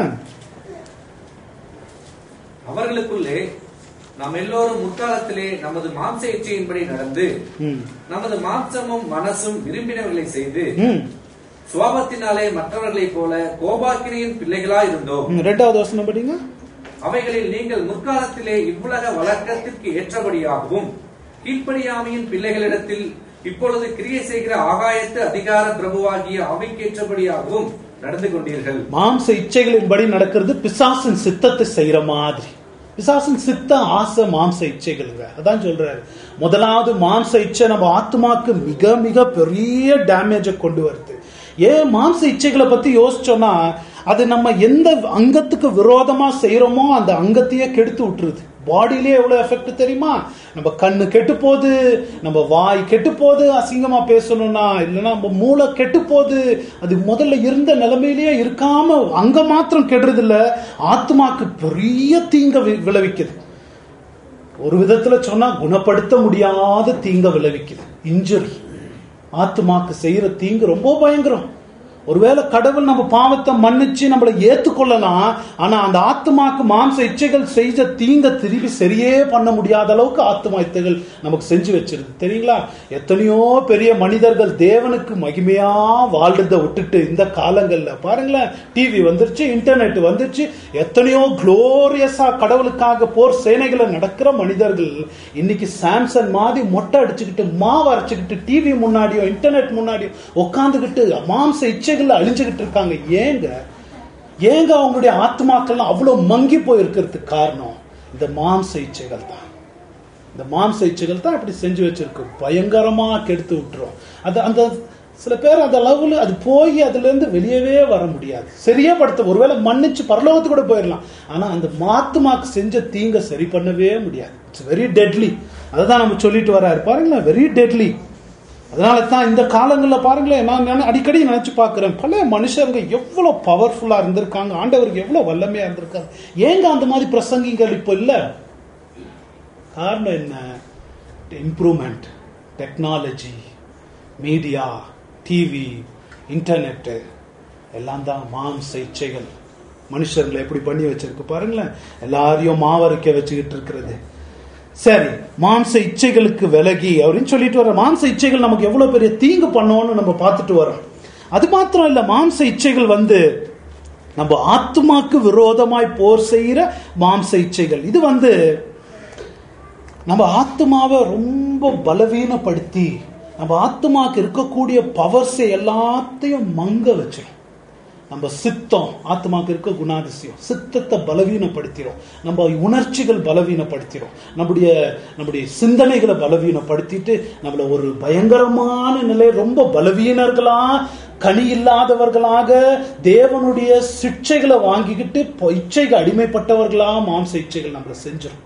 அவர்களுக்குள்ளே நாம் எல்லோரும் முற்காலத்திலே நமது மாம்ச இச்சையின்படி நடந்து நமது மாம்சமும் மனசும் விரும்பினவர்களை செய்து சுவாபத்தினாலே மற்றவர்களைப் போல கோபாக்கினியின் பிள்ளைகளா இருந்தோம். 2வது வசனம் படிங்க. அவைகளில் நீங்கள் முற்காலத்திலே இவ்வுலக வழக்கத்திற்கு ஏற்றபடியாகவும் கீழ்ப்படியாமையின் பிள்ளைகளிடத்தில் இப்பொழுது கிரியை செய்கிற ஆகாயத்து அதிகார பிரபுவாகிய அவைக்கேற்றபடியாகவும் நடந்து கொண்டீர்கள். மாம்ச இச்சைகளின்படி நடக்கிறது பிசாசின் சித்தத்தை செய்யற மாதிரி. பிசாசின் சித்த ஆசை மாம்ச இச்சைகளுங்க. அதான் சொல்றாரு. முதலாவது மாம்ச இச்சை நம்ம ஆத்மாக்கு மிக மிக பெரிய டேமேஜை கொண்டு வருது. ஏன் மாம்ச இச்சைகளை பத்தி யோசிச்சோம்னா, அது நம்ம எந்த அங்கத்துக்கு விரோதமா செய்யறோமோ அந்த அங்கத்தையே கெடுத்து விட்டுருது. பாடியிலே எவ்வளவு எஃபெக்ட் தெரியுமா? நம்ம கண்ணு கெட்டு போகுது, நம்ம வாய் கெட்டு போகுது, அசிங்கமா பேசணும்னா, இல்லைன்னா நம்ம மூளை கெட்டு போகுது. அது முதல்ல இருந்த நிலைமையிலேயே இருக்காம அங்க மாத்திரம் கெடுறது இல்ல, ஆத்மாக்கு பெரிய தீங்க விளைவிக்குது. ஒரு விதத்துல சொன்னா குணப்படுத்த முடியாத தீங்க விளைவிக்குது. இன்ஜுரி ஆத்மாக்கு செய்யற தீங்கு ரொம்ப பயங்கரம். ஒருவேளை கடவுள் நம்ம பாவத்தை மன்னிச்சு நம்மளை ஏத்துக்கொள்ளலாம், ஆனா அந்த ஆத்மாக்கு மாம்ச இச்சைகள் செய்த தீங்க திருப்பி சரியே பண்ண முடியாத அளவுக்கு ஆத்மா இச்சைகள் நமக்கு செஞ்சு வச்சிருக்கு தெரியுங்களா? எத்தனையோ பெரிய மனிதர்கள் தேவனுக்கு மகிமையா வாழ்றதை விட்டுட்டு இந்த காலங்கள்ல பாருங்களேன், டிவி வந்துருச்சு, இன்டர்நெட் வந்துருச்சு, எத்தனையோ குளோரியஸா கடவுளுக்காக போர் சேனைகளை நடக்கிற மனிதர்கள் இன்னைக்கு சாம்சன் மாதிரி மொட்டை அடிச்சுக்கிட்டு மாவு அரைச்சுக்கிட்டு டிவி முன்னாடியோ இன்டர்நெட் முன்னாடியோ உட்காந்துக்கிட்டு மாம்ச இச்சை அழிஞ்சுகிட்டு இருக்காங்க. ஏங்க அவங்களுடைய ஆத்மாக்கள் அவ்வளவு மங்கி போயிருக்கிறதுக்கு காரணம் இந்த மாம்ச இச்சைகள் தான். இந்த மாம்ச இச்சைகள் தான் அப்படி செஞ்சு வச்சிருக்கு. பயங்கரமா கெடுத்து விட்டுரும். அது அந்த சில பேர் அந்த அளவுல அது போய் அதுல இருந்து வெளியவே வர முடியாது. சரியா படுத்த ஒருவேளை மன்னிச்சு பரலோகத்து கூட போயிடலாம், ஆனா அந்த ஆத்மாக்கு செஞ்ச தீங்க சரி பண்ணவே முடியாது. It's very deadly. அதுதான் நம்ம சொல்லிட்டு வர்றாரு பாருங்களேன், வெரி டெட்லி. அதனால தான் இந்த காலங்களில் பாருங்களேன், நான் அடிக்கடி நினைச்சு பார்க்கிறேன், பல மனுஷங்க எவ்வளவு பவர்ஃபுல்லா இருந்திருக்காங்க, ஆண்டவருக்கு எவ்வளவு வல்லமையா இருந்திருக்காங்க. ஏங்க அந்த மாதிரி பிரசங்கிகள் இப்போ இல்ல? காரணம் என்ன? Improvement, technology, media, TV, internet எல்லாம் தான் மாம்ச இச்சைகள் மனுஷர்களை எப்படி பண்ணி வச்சிருக்கு பாருங்களேன். எல்லாரையும் மாவரைக்க வச்சுக்கிட்டு இருக்கிறது. சரி, மாம்ச இச்சைகளுக்கு விலகி அப்படின்னு சொல்லிட்டு வர. மாம்ச இச்சைகள் நமக்கு எவ்வளவு பெரிய தீங்கு பண்ணோம்னு நம்ம பார்த்துட்டு வரோம். அது மாத்திரம் இல்ல, மாம்ச இச்சைகள் நம்ம ஆத்துமாக்கு விரோதமாய் போர் செய்கிற மாம்ச இச்சைகள். இது நம்ம ஆத்மாவை ரொம்ப பலவீனப்படுத்தி நம்ம ஆத்மாக்கு இருக்கக்கூடிய பவர்ஸ் எல்லாத்தையும் மங்க வச்சிடும். நம்ம சித்தம், ஆத்மாக்கு இருக்க குணாதிசயம், சித்தத்தை பலவீனப்படுத்திடும். நம்ம உணர்ச்சிகள் பலவீனப்படுத்திடும். நம்முடைய சிந்தனைகளை பலவீனப்படுத்திட்டு நம்மள ஒரு பயங்கரமான நிலை, ரொம்ப பலவீனர்களா, கனி இல்லாதவர்களாக, தேவனுடைய சிட்சைகளை வாங்கிக்கிட்டு இச்சைக்கு அடிமைப்பட்டவர்களா மாம்ச இச்சைகள் நம்மளை செஞ்சிடும்.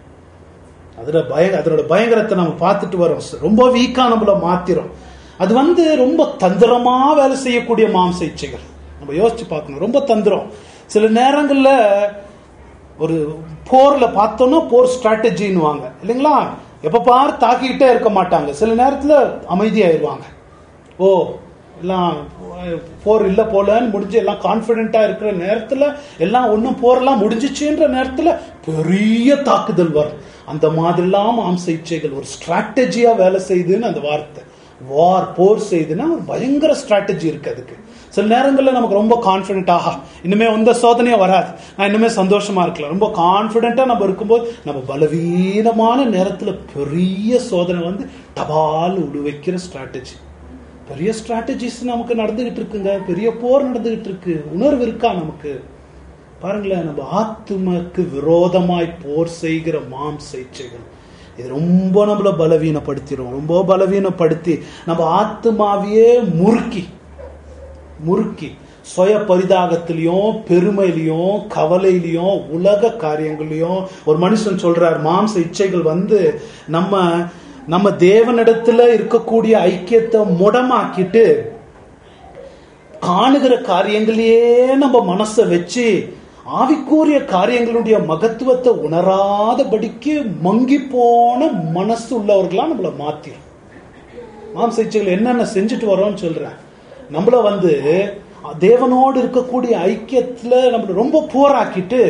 அதோட பயங்கரத்தை நம்ம பார்த்துட்டு வரோம். ரொம்ப வீக்கா நம்மள மாத்திரும். அது ரொம்ப தந்திரமா வேலை செய்யக்கூடிய மாம்ச இச்சைகள். நம்ம யோசிச்சு பார்க்கணும், ரொம்ப தந்திரம். சில நேரங்கள்ல ஒரு போர்ல பார்த்தோம்னா போர் ஸ்ட்ராட்டஜின்னு வாங்க இல்லைங்களா, எப்ப பாரு தாக்கிக்கிட்டே இருக்க மாட்டாங்க. சில நேரத்துல அமைதியாயிருவாங்க. ஓ எல்லாம் போர் இல்ல போலன்னு முடிஞ்சு எல்லாம் கான்பிடென்டா இருக்கிற நேரத்துல, எல்லாம் ஒன்னும் போரெல்லாம் முடிஞ்சிச்சுன்ற நேரத்துல பெரிய தாக்குதல் வரும். அந்த மாதிரிலாம் மாம்ச இச்சைகள் ஒரு ஸ்ட்ராட்டஜியா வேலை செய்யுதுன்னு அந்த வார்த்தை. வார், போர் செய்யுதுன்னா ஒரு பயங்கர ஸ்ட்ராட்டஜி இருக்கு அதுக்கு. சில நேரங்கள்ல நமக்கு ரொம்ப கான்பிடென்ட், ஆஹா இனிமே எந்த சோதனையே வராது, நான் இன்னுமே சந்தோஷமா இருக்கலாம், ரொம்ப கான்பிடென்டா நம்ம இருக்கும்போது, நம்ம பலவீனமான நேரத்துல பெரிய சோதனை டபால் உடு வைக்கிற ஸ்ட்ராட்டஜி. பெரிய ஸ்ட்ராட்டஜிஸ் நமக்கு நடந்துகிட்டு இருக்குங்க. பெரிய போர் நடந்துகிட்டு இருக்கு. உணர்வு இருக்கா நமக்கு? பாருங்களேன், நம்ம ஆத்துமக்கு விரோதமாய் போர் செய்கிற மாம்ச இச்சைகள் இது ரொம்ப நம்மள பலவீனப்படுத்திடும். ரொம்ப பலவீனப்படுத்தி நம்ம ஆத்துமாவையே முறுக்கி சுய பரிதாகத்திலையும், பெருமையிலையும், கவலையிலையும், உலக காரியங்களையும். ஒரு மனுஷன் சொல்றார், மாம்ச இச்சைகள் நம்ம தேவனிடத்துல இருக்கக்கூடிய ஐக்கியத்தை முடமாக்கிட்டு காணுகிற காரியங்களையே நம்ம மனசை வச்சு ஆவிக்குரிய காரியங்களுடைய மகத்துவத்தை உணராதபடிக்கு மங்கி போன மனசு உள்ளவர்களா நம்மள மாத்திரும். மாம்ச இச்சைகள் என்னென்ன செஞ்சுட்டு வரோம்னு சொல்றேன். நம்மள தேவனோடு இருக்கக்கூடிய ஐக்கியத்துல நம்மள ரொம்ப போராக்கிட்டு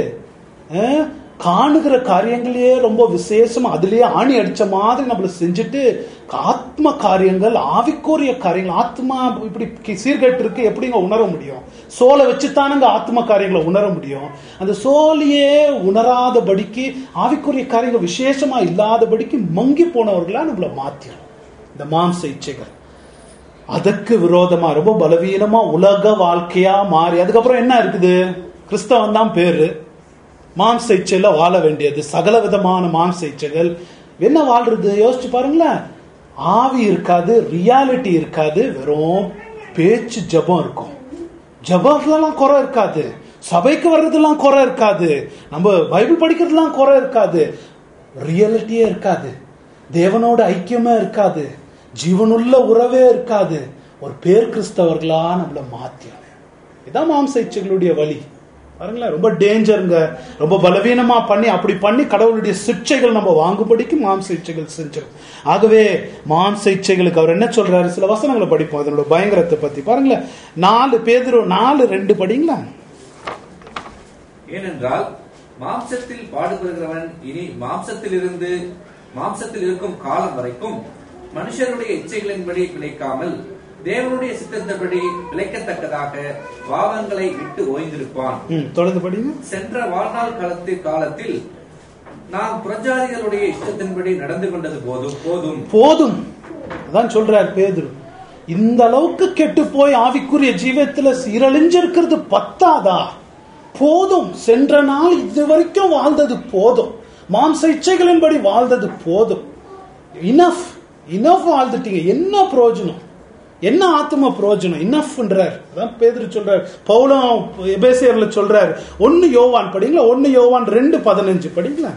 காணுகிற காரியங்களையே ரொம்ப விசேஷமா அதுலயே ஆணி அடிச்ச மாதிரி நம்மள செஞ்சுட்டு, ஆத்ம காரியங்கள், ஆவிக்குரிய காரியங்கள், ஆத்மா இப்படி சீர்கட்டு இருக்கு எப்படிங்க உணர முடியும்? சோலை வச்சுத்தானுங்க ஆத்ம காரியங்களை உணர முடியும். அந்த சோலையே உணராதபடிக்கு, ஆவிக்குரிய காரியங்கள் விசேஷமா இல்லாதபடிக்கு மங்கி போனவர்களா நம்மள மாத்திரும் இந்த மாம்ச இச்சைகள். அதுக்கு விரோதமா ரொம்ப பலவீனமா உலக வாழ்க்கையா மாறி, அதுக்கப்புறம் என்ன இருக்குது? கிறிஸ்தவன் தான் பேரு. மாம்ச இச்சையில வாழ வேண்டியது, சகல விதமான மாம்ச இச்சைகள். என்ன வாழ்றது? யோசிச்சு பாருங்களேன். ஆவி இருக்காது, ரியாலிட்டி இருக்காது, வெறும் பேச்சு ஜபம் இருக்கும். ஜபம்லாம் குறை இருக்காது, சபைக்கு வர்றதுலாம் குறை இருக்காது, நம்ம பைபிள் படிக்கிறதுலாம் குறை இருக்காது, ரியாலிட்டியே இருக்காது, தேவனோட ஐக்கியமே இருக்காது, ஜீவனுள்ள உறவே இருக்காது. ஒரு பேர் கிறிஸ்தவர்களா நம்மள மாத்திரும். இதான் மாம்ச இச்சைகளுடைய வழி. பாருங்களேன், ரொம்ப டேஞ்சருங்க. ரொம்ப பலவீனமா அப்படி பண்ணி கடவுளுடைய சிக்ஷைகள் நம்ம வாங்கும்படிக்கு மாம்ச இச்சைகள் செஞ்சிடும். ஆகவே மாம்ச இச்சைகளுக்கு அவர் என்ன சொல்றாரு? சில வசனங்களை படிப்போம் அதனோட பயங்கரத்தை பத்தி. பாருங்களேன், 4 பேதுரு 4:2 படிங்களா. ஏனென்றால் மாம்சத்தில் பாடுபடுகிறவன் இனி மாம்சத்தில் இருக்கும் காலம் வரைக்கும் மனுஷருடைய இச்சைகளின்படி பிழைக்காமல் தேவனுடைய சித்தத்தின்படி பிழைக்கத்தக்கதாக பாவங்களை விட்டு ஓய்ந்திருப்பான். தொடர்ந்து படிங்க. சென்ற வாழ்நாள் காலத்தில் நாம் புறஜாதிகளுடைய இஷ்டத்தின்படி நடந்து கொண்டது போதும். அதான் சொல்றார் பேதுரு. இந்த அளவுக்கு கெட்டு போய் ஆவிக்குரிய ஜீவத்துல சீரழிஞ்சிருக்கிறது பத்தாதா? போதும். சென்ற நாள் இது வரைக்கும் வாழ்ந்தது போதும். மாம்ச இச்சைகளின்படி வாழ்ந்தது போதும். இனஃப் வாழ்ந்துட்டீங்க. என்ன பிரயோஜனம்? என்ன ஆத்ம பிரயோஜனம்? இனஃப்ன்றார். அதான் பேதுரு சொல்றார். பவுலும் எபேசியர்ல சொல்றார். 1 யோவான் படிங்களா. 1 யோவான் 2:15 படிங்களா.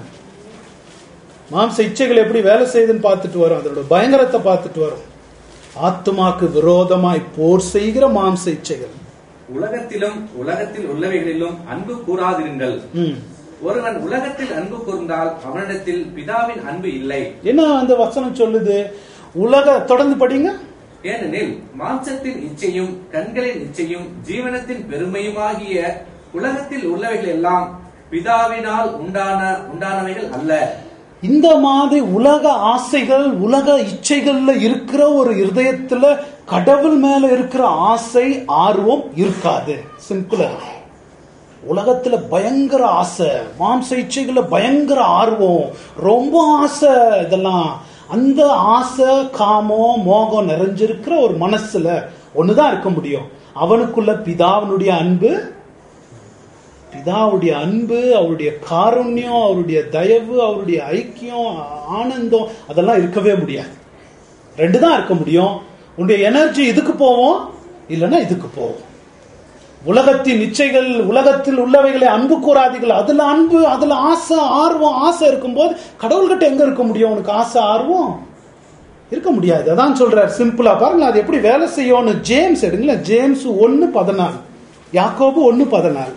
மாம்ச இச்சைகள் எப்படி வேலை செய்யுதுன்னு பார்த்துட்டு வரும். அதோட பயங்கரத்தை பார்த்துட்டு வரும். ஆத்மாக்கு விரோதமாய் போர் செய்கிற மாம்ச இச்சைகள். உலகத்தில் உள்ளவைகளிலும் அன்பு கூறாதிருங்கள். ஒருவன் உலகத்தில் அன்பு கூர்ந்தால் அவனிடத்தில் பிதாவின் அன்பு இல்லை. என்ன அந்த வசனம் சொல்லுது? தொடர்ந்து படிங்க. ஏனெனில் மாம்சத்தின் இச்சையும் கண்களின் இச்சையும் ஜீவனத்தின் பெருமையுமாகிய உலகத்தில் உள்ளவைகள் எல்லாம் பிதாவினால் உண்டானவைகள் அல்ல. இந்த மாதிரி உலக ஆசைகள், உலக இச்சைகள்ல இருக்கிற ஒரு இருதயத்துல கடவுள் மேல இருக்கிற ஆசை, ஆர்வம் இருக்காது. சிம்பிளா, உலகத்துல பயங்கர ஆசை, மாம்ச இச்சைகள்ல பயங்கர ஆர்வம், ரொம்ப ஆசை, இதெல்லாம் அந்த ஆசை, காமம், மோகம் நிறைஞ்சிருக்கிற ஒரு மனசுல ஒண்ணுதான் இருக்க முடியும். அவனுக்குள்ள பிதாவினுடைய அன்பு, அவருடைய காருண்யம், அவருடைய தயவு, அவருடைய ஐக்கியம், ஆனந்தம், அதெல்லாம் இருக்கவே முடியாது. ரெண்டு தான் இருக்க முடியும். உன்னுடைய எனர்ஜி இதுக்கு போவோம், இல்லைன்னா இதுக்கு போவோம். உலகத்தின் இச்சைகள், உலகத்தில் உள்ளவைகளை அன்பு கூறாதீர்கள். அதுல அன்பு, அதுல ஆசை, ஆர்வம், ஆசை இருக்கும்போது கடவுள்கிட்ட எங்க இருக்க முடியும்? உனக்கு ஆசை, ஆர்வம் இருக்க முடியாது. அதான் சொல்றார் சிம்பிளா. பாருங்க அது எப்படி வேலை செய்யும். ஜேம்ஸ் எடுங்களேன். ஜேம்ஸ் 1:14, யாக்கோபு 1:14.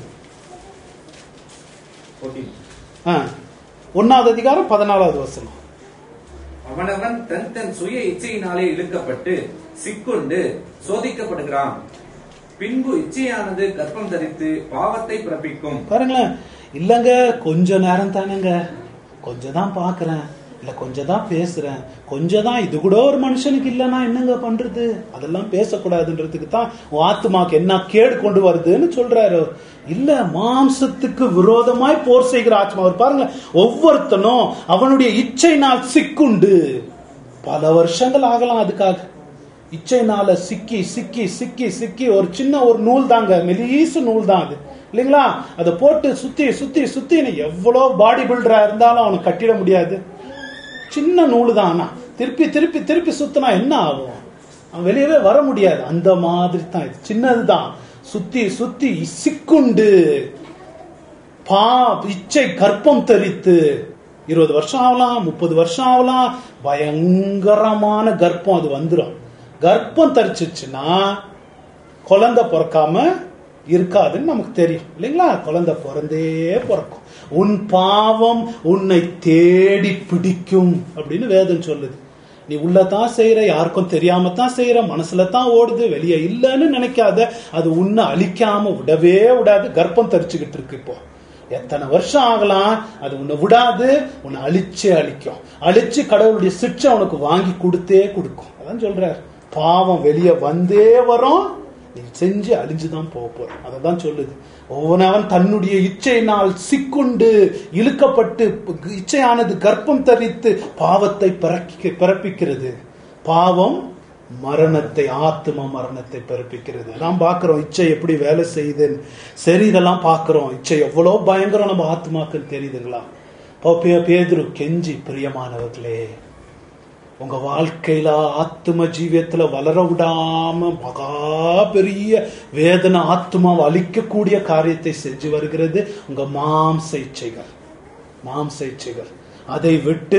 1வது அதிகாரம் 14வது வசனம். அவனவன் தன் தன் சுய இச்சையினாலே இழுக்கப்பட்டு சிக்குண்டு சோதிக்கப்படுகிறான். பின்பு இச்சையானது கர்ப்பம் தரித்து பாவத்தை பிறப்பிக்கும். பாருங்களேன், இல்லங்க கொஞ்ச நேரம் தானேங்க, கொஞ்சம் தான் பாக்குறேன், இல்ல கொஞ்சம் தான் பேசுறேன், கொஞ்சம் தான், இது கூட ஒரு மனுஷனுக்கு இல்லைன்னா என்னங்க பண்றது? அதெல்லாம் பேசக்கூடாதுன்றதுக்கு தான் ஆத்துமாக்கு என்ன கேடு கொண்டு வருதுன்னு சொல்றாரு. இல்ல, மாம்சத்துக்கு விரோதமாய் போர் செய்கிற ஆத்மா. அவர் பாருங்க, ஒவ்வொருத்தனும் அவனுடைய இச்சையினால் சிக்குண்டு, பல வருஷங்கள் ஆகலாம் அதுக்காக. இச்சைனால சிக்கி சிக்கி சிக்கி சிக்கி, ஒரு சின்ன ஒரு நூல் தாங்க, மெலிசு நூல் தான் அது, இல்லைங்களா? அதை போட்டு சுத்தி சுத்தி சுத்தி, எவ்வளவு பாடி பில்டரா இருந்தாலும் அவனை கட்டிட முடியாது. சின்ன நூல் தான். ஆனா திருப்பி திருப்பி திருப்பி சுத்தினா என்ன ஆகும்? அவன் வெளியவே வர முடியாது. அந்த மாதிரி தான் இது, சின்னதுதான். சுத்தி சுத்தி சிக்குண்டு இச்சை கர்ப்பம் தரித்து 20 வருஷம் ஆகலாம், 30 வருஷம் ஆகலாம், பயங்கரமான கர்ப்பம் அது வந்துடும். கர்ப்பம் தரிச்சிச்சுன்னா குழந்தை பிறக்காம இருக்காதுன்னு நமக்கு தெரியும், இல்லைங்களா? குழந்தை பிறந்தே பிறக்கும். உன் பாவம் உன்னை தேடி பிடிக்கும் அப்படின்னு வேதம் சொல்லுது. நீ உள்ளதான் செய்யற, யாருக்கும் தெரியாம தான் செய்யற, மனசுல தான் ஓடுது, வெளியே இல்லைன்னு நினைக்காத. அது உன்னை அழிக்காம விடவே விடாது. கர்ப்பம் தரிச்சுக்கிட்டு இருக்கு. இப்போ எத்தனை வருஷம் ஆகலாம், அது உன்னை விடாது, உன்னை அழிச்சே அழிக்கும். அழிச்சு கடவுளுடைய சிற்றை உனக்கு வாங்கி கொடுத்தே கொடுக்கும். அதான் சொல்றார், பாவம் வெளியே வந்தே வரும், நீ செஞ்சு அழிஞ்சுதான் போற. அததான் சொல்லுது. ஒவ்வொருவன் தன்னுடைய இச்சையினால் சிக்குண்டு இழுக்கப்பட்டு, இச்சையானது கர்ப்பம் தரித்து பாவத்தை பிறப்பிக்கிறது. பாவம் மரணத்தை, ஆத்ம மரணத்தை பிறப்பிக்கிறது. நாம் பார்க்கிறோம் இச்சை எப்படி வேலை செய்யுதுன்னு. சரி, இதெல்லாம் பார்க்கிறோம். இச்சை எவ்வளவு பயங்கரம் நம்ம ஆத்மாக்குன்னு தெரியுதுங்களா? பேதுரு கெஞ்சி, பிரியமானவர்களே, உங்க வாழ்க்கையில ஆத்ம ஜீவியத்துல வளர விடாம மகா பெரிய வேதனை, ஆத்மாவை அழிக்கக்கூடிய காரியத்தை செஞ்சு வருகிறது உங்க மாம்ச இச்சைகள். மாம்ச இச்சைகள் அதை விட்டு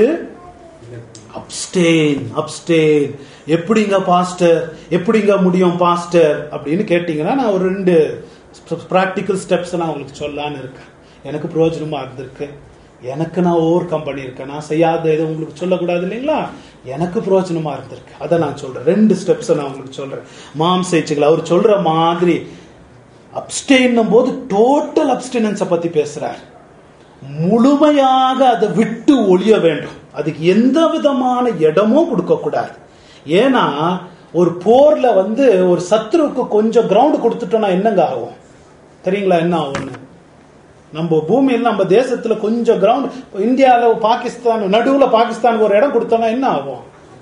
அப்ஸ்டெயின். அப்ஸ்டெயின் எப்படிங்க பாஸ்டர், எப்படிங்க முடியும் பாஸ்டர் அப்படின்னு கேட்டீங்கன்னா, நான் ஒரு 2 பிராக்டிக்கல் ஸ்டெப்ஸ் நான் உங்களுக்கு சொல்லலான்னு இருக்கேன். எனக்கு பிரயோஜனமா இருந்திருக்கு. எனக்கு நான் ஓவர் கம் பண்ணியிருக்கேன். நான் செய்யாத எதுவும் உங்களுக்கு சொல்லக்கூடாது, இல்லைங்களா? எனக்கு பிரயோஜனமா இருந்திருக்கு. அதை நான் சொல்றேன். 2 ஸ்டெப்ஸ் நான் உங்களுக்கு சொல்றேன். மாம்ச இச்சைகள் அவர் சொல்ற மாதிரி அப்ஸ்டெயின் போது டோட்டல் அப்ஸ்டினன்ஸை பத்தி பேசுறார். முழுமையாக அதை விட்டு ஒழிய வேண்டும். அதுக்கு எந்த விதமான இடமும் கொடுக்க கூடாது. ஏன்னா ஒரு போர்ல ஒரு சத்ருவுக்கு கொஞ்சம் கிரவுண்ட் கொடுத்துட்டோம்னா என்னங்க ஆகும் தெரியுங்களா? என்ன ஆகும்னு, நம்ம பூமியில் நம்ம தேசத்துல கொஞ்சம் கிரவுண்ட், இந்தியாவில பாகிஸ்தான் நடுவுல பாகிஸ்தானுக்கு ஒரு இடம் கொடுத்தோம்னா என்ன ஆகும்?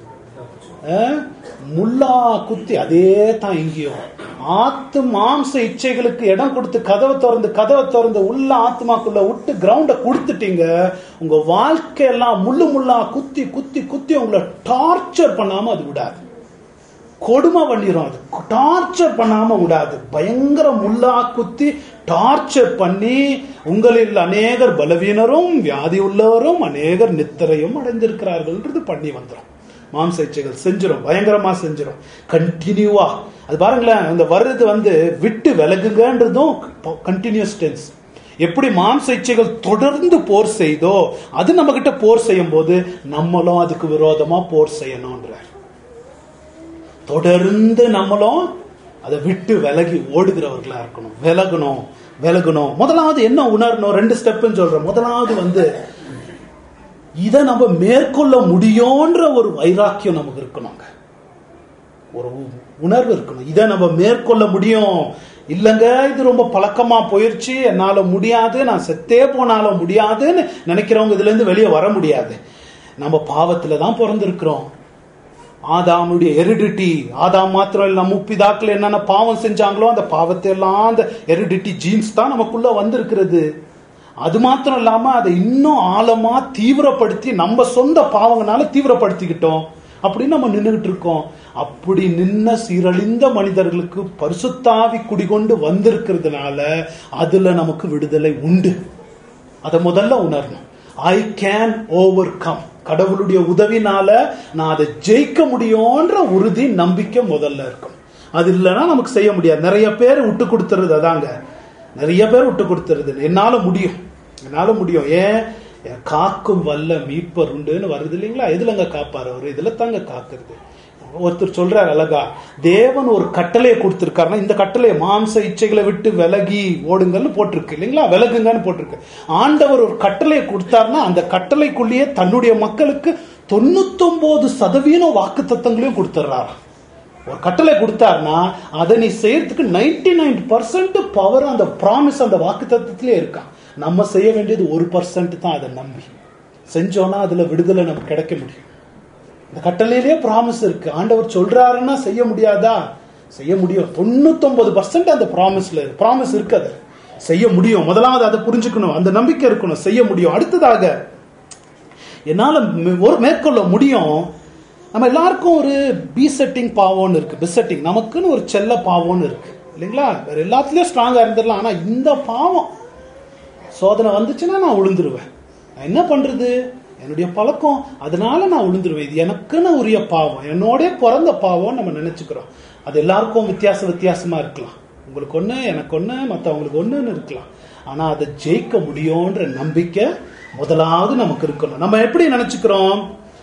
முல்லா குத்தி. அதே தான் இங்கேயும். மாம்ச இச்சைகளுக்கு இடம் கொடுத்து கதவை திறந்து உள்ள ஆத்மாக்குள்ள விட்டு கிரவுண்ட கொடுத்துட்டீங்க, உங்க வாழ்க்கையெல்லாம் முள்ளா குத்தி குத்தி குத்தி உங்களை டார்ச்சர் பண்ணாம அது விடாது. கொடுமை பண்ணிரும். அது டார்ச்சர் பண்ணாம விடாது. பயங்கர முள்ளா குத்தி டார்ச்சர் பண்ணி உங்களில் அநேகர் பலவீனரும் வியாதி உள்ளவரும் அநேகர் நித்திரையும் அடைந்திருக்கிறார்கள் பண்ணி வந்துடும். மாம்ச இச்சைகள் செஞ்சிடும், பயங்கரமா செஞ்சிடும். கண்டினியூவா அது பாருங்களேன். இந்த வர்றது விட்டு விலகுங்கன்றதும் கண்டினியூஸ் டென்ஸ். எப்படி மாம்ச இச்சைகள் தொடர்ந்து போர் செய்தோ, அது நம்ம கிட்ட போர் செய்யும் போது நம்மளும் அதுக்கு விரோதமா போர் செய்யணும்ன்ற. தொடர்ந்து நம்மளும் அதை விட்டு விலகி ஓடுகிறவர்களா இருக்கணும். விலகணும். முதலாவது என்ன உணரணும்? 2 ஸ்டெப்னு சொல்றேன். முதலாவது இதை நம்ம மேற்கொள்ள முடியும்ன்ற ஒரு வைராக்கியம் நமக்கு இருக்கணுங்க, ஒரு உணர்வு இருக்கணும். இதை நம்ம மேற்கொள்ள முடியும். இல்லைங்க இது ரொம்ப பழக்கமா போயிருச்சு, என்னால முடியாது, நான் செத்தே போனாலும் முடியாதுன்னு நினைக்கிறவங்க இதுல இருந்து வெளியே வர முடியாது. நம்ம பாவத்துல தான் பிறந்திருக்கிறோம். ஆதாமுடைய ஹெரிடிட்டி, ஆதாம் மாத்திரம் இல்ல, நம்ம பிதாக்கள் என்னென்ன பாவம் செஞ்சாங்களோ அந்த பாவத்தை எல்லாம் அந்த ஹெரிடிட்டி ஜீன்ஸ் தான் நமக்குள்ள வந்திருக்கிறது. அது மாத்திரம் இல்லாம அதை இன்னும் ஆழமா தீவிரப்படுத்தி நம்ம சொந்த பாவங்களால தீவிரப்படுத்திக்கிட்டோம் அப்படின்னு நம்ம நின்றுகிட்டு இருக்கோம். அப்படி நின்ன சீரழிந்த மனிதர்களுக்கு பரிசுத்தாவி குடிகொண்டு வந்திருக்கிறதுனால அதுல நமக்கு விடுதலை உண்டு. அதை முதல்ல உணரணும். ஐ கேன் ஓவர் கம், கடவுளுடைய உதவினால நான் அதை ஜெயிக்க முடியும்ன்ற உறுதி நம்பிக்கை முதல்ல இருக்கும். அது இல்லைன்னா நமக்கு செய்ய முடியாது. நிறைய பேர் விட்டு கொடுத்துறது, அதாங்க நிறைய பேர் விட்டு கொடுத்துறது. என்னால முடியும், என்னால முடியும், ஏன் காக்கும் வல்ல மீட்பர் உண்டுன்னு வருது இல்லைங்களா? எதுலங்க காப்பாரு அவரு? இதுல தாங்க காக்குறது. ஒருத்தர் சொல்றாரு அழகா, தேவன் ஒரு கட்டளையை கொடுத்திருக்காருன்னா இந்த கட்டளையை மாம்ச இச்சைகளை விட்டு விலகி ஓடுங்கன்னு போட்டிருக்கு இல்லைங்களா, விலகுங்கன்னு போட்டிருக்கு. ஆண்டவர் ஒரு கட்டளையை கொடுத்தாருன்னா அந்த கட்டளைக்குள்ளேயே தன்னுடைய மக்களுக்கு 99% வாக்கு தத்தங்களையும் கொடுத்துறாரு. ஒரு கட்டளை கொடுத்தாருன்னா அதை நீ செய்யறதுக்கு 99% பவர் அந்த ப்ராமிஸ் அந்த வாக்கு தத்தத்திலே இருக்கான். நம்ம செய்ய வேண்டியது 1% தான். அதை நம்பி செஞ்சோம்னா அதுல விடுதலை நமக்கு கிடைக்க முடியும். இந்த கட்டளையிலேயே ப்ராமிஸ் இருக்கு. ஆண்டவர் சொல்றாருன்னா செய்ய முடியாதா? செய்ய முடியும். 99% அந்த ப்ராமிஸ் இருக்கு, அதை செய்ய முடியும். முதலாவது அதை புரிஞ்சுக்கணும், அந்த நம்பிக்கை இருக்கணும், செய்ய முடியும். அடுத்ததாக என்னால ஒரு மேற்கொள்ள முடியும். நம்ம எல்லாருக்கும் ஒரு பீசெட்டிங் பாவம்னு இருக்கு, பிசெட்டிங், நமக்குன்னு ஒரு செல்ல பாவம்னு இருக்கு இல்லைங்களா? வேற எல்லாத்துலயும் ஸ்ட்ராங்கா இருந்துடலாம். ஆனா இந்த பாவம் சோதனை வந்துச்சுன்னா நான் விழுந்துருவேன். நான் என்ன பண்றது? என்னுடைய பழக்கம், அதனால நான் விழுந்துருவேன். இது எனக்குன்னு உரிய பாவம், என்னோட பிறந்த பாவம் நம்ம நினைச்சுக்கிறோம். அது எல்லாருக்கும் வித்தியாசமா இருக்கலாம். உங்களுக்கு ஒண்ணு, எனக்கு ஒண்ணு, மற்றவங்களுக்கு ஒண்ணுன்னு இருக்கலாம். ஆனா அதை ஜெயிக்க முடியும்ன்ற நம்பிக்கை முதலாவது நமக்கு இருக்கணும். நம்ம எப்படி நினைச்சுக்கிறோம்?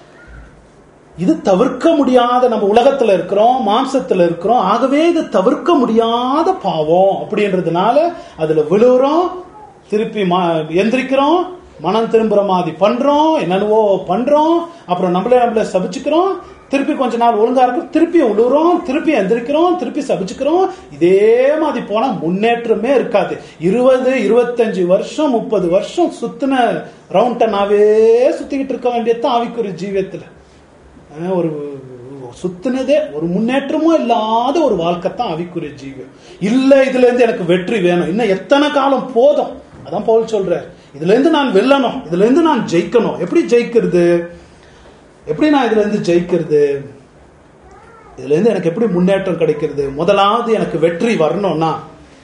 இது தவிர்க்க முடியாத, நம்ம உலகத்துல இருக்கிறோம், மாம்சத்துல இருக்கிறோம், ஆகவே இது தவிர்க்க முடியாத பாவம் அப்படின்றதுனால அதுல விழுறோம், திருப்பி எந்திரிக்கிறோம், மனம் திரும்புற மாதிரி பண்றோம், என்னென்னவோ பண்றோம், அப்புறம் நம்மளே சபிச்சுக்கிறோம், திருப்பி கொஞ்ச நாள் ஒழுங்கா இருக்கும், திருப்பி விழுறோம், திருப்பி எந்திரிக்கிறோம், திருப்பி சபிச்சுக்கிறோம். இதே மாதிரி போனா முன்னேற்றமே இருக்காது. 20, 25 வருஷம் 30 வருஷம் சுத்தின ரவுண்டனாவே சுத்திக்கிட்டு இருக்க வேண்டியது ஆவிக்குரிய ஜீவியத்துல. ஒரு சுத்தினதே ஒரு முன்னேற்றமும் இல்லாத ஒரு வாழ்க்கை தான் ஆவிக்குரிய ஜீவியம். இல்ல இதுல இருந்து எனக்கு வெற்றி வேணும், இன்னும் எத்தனை காலம் போதும். அதான் பவுல் சொல்றார், இதுல இருந்து நான் வெல்லணும், இதுல இருந்து நான் ஜெயிக்கணும். எப்படி ஜெயிக்கிறது? எப்படி நான் இதுல இருந்து ஜெயிக்கிறது? இதுல இருந்து எனக்கு எப்படி முன்னேற்றம் கிடைக்கிறது? முதலாவது எனக்கு வெற்றி வரணும்னா,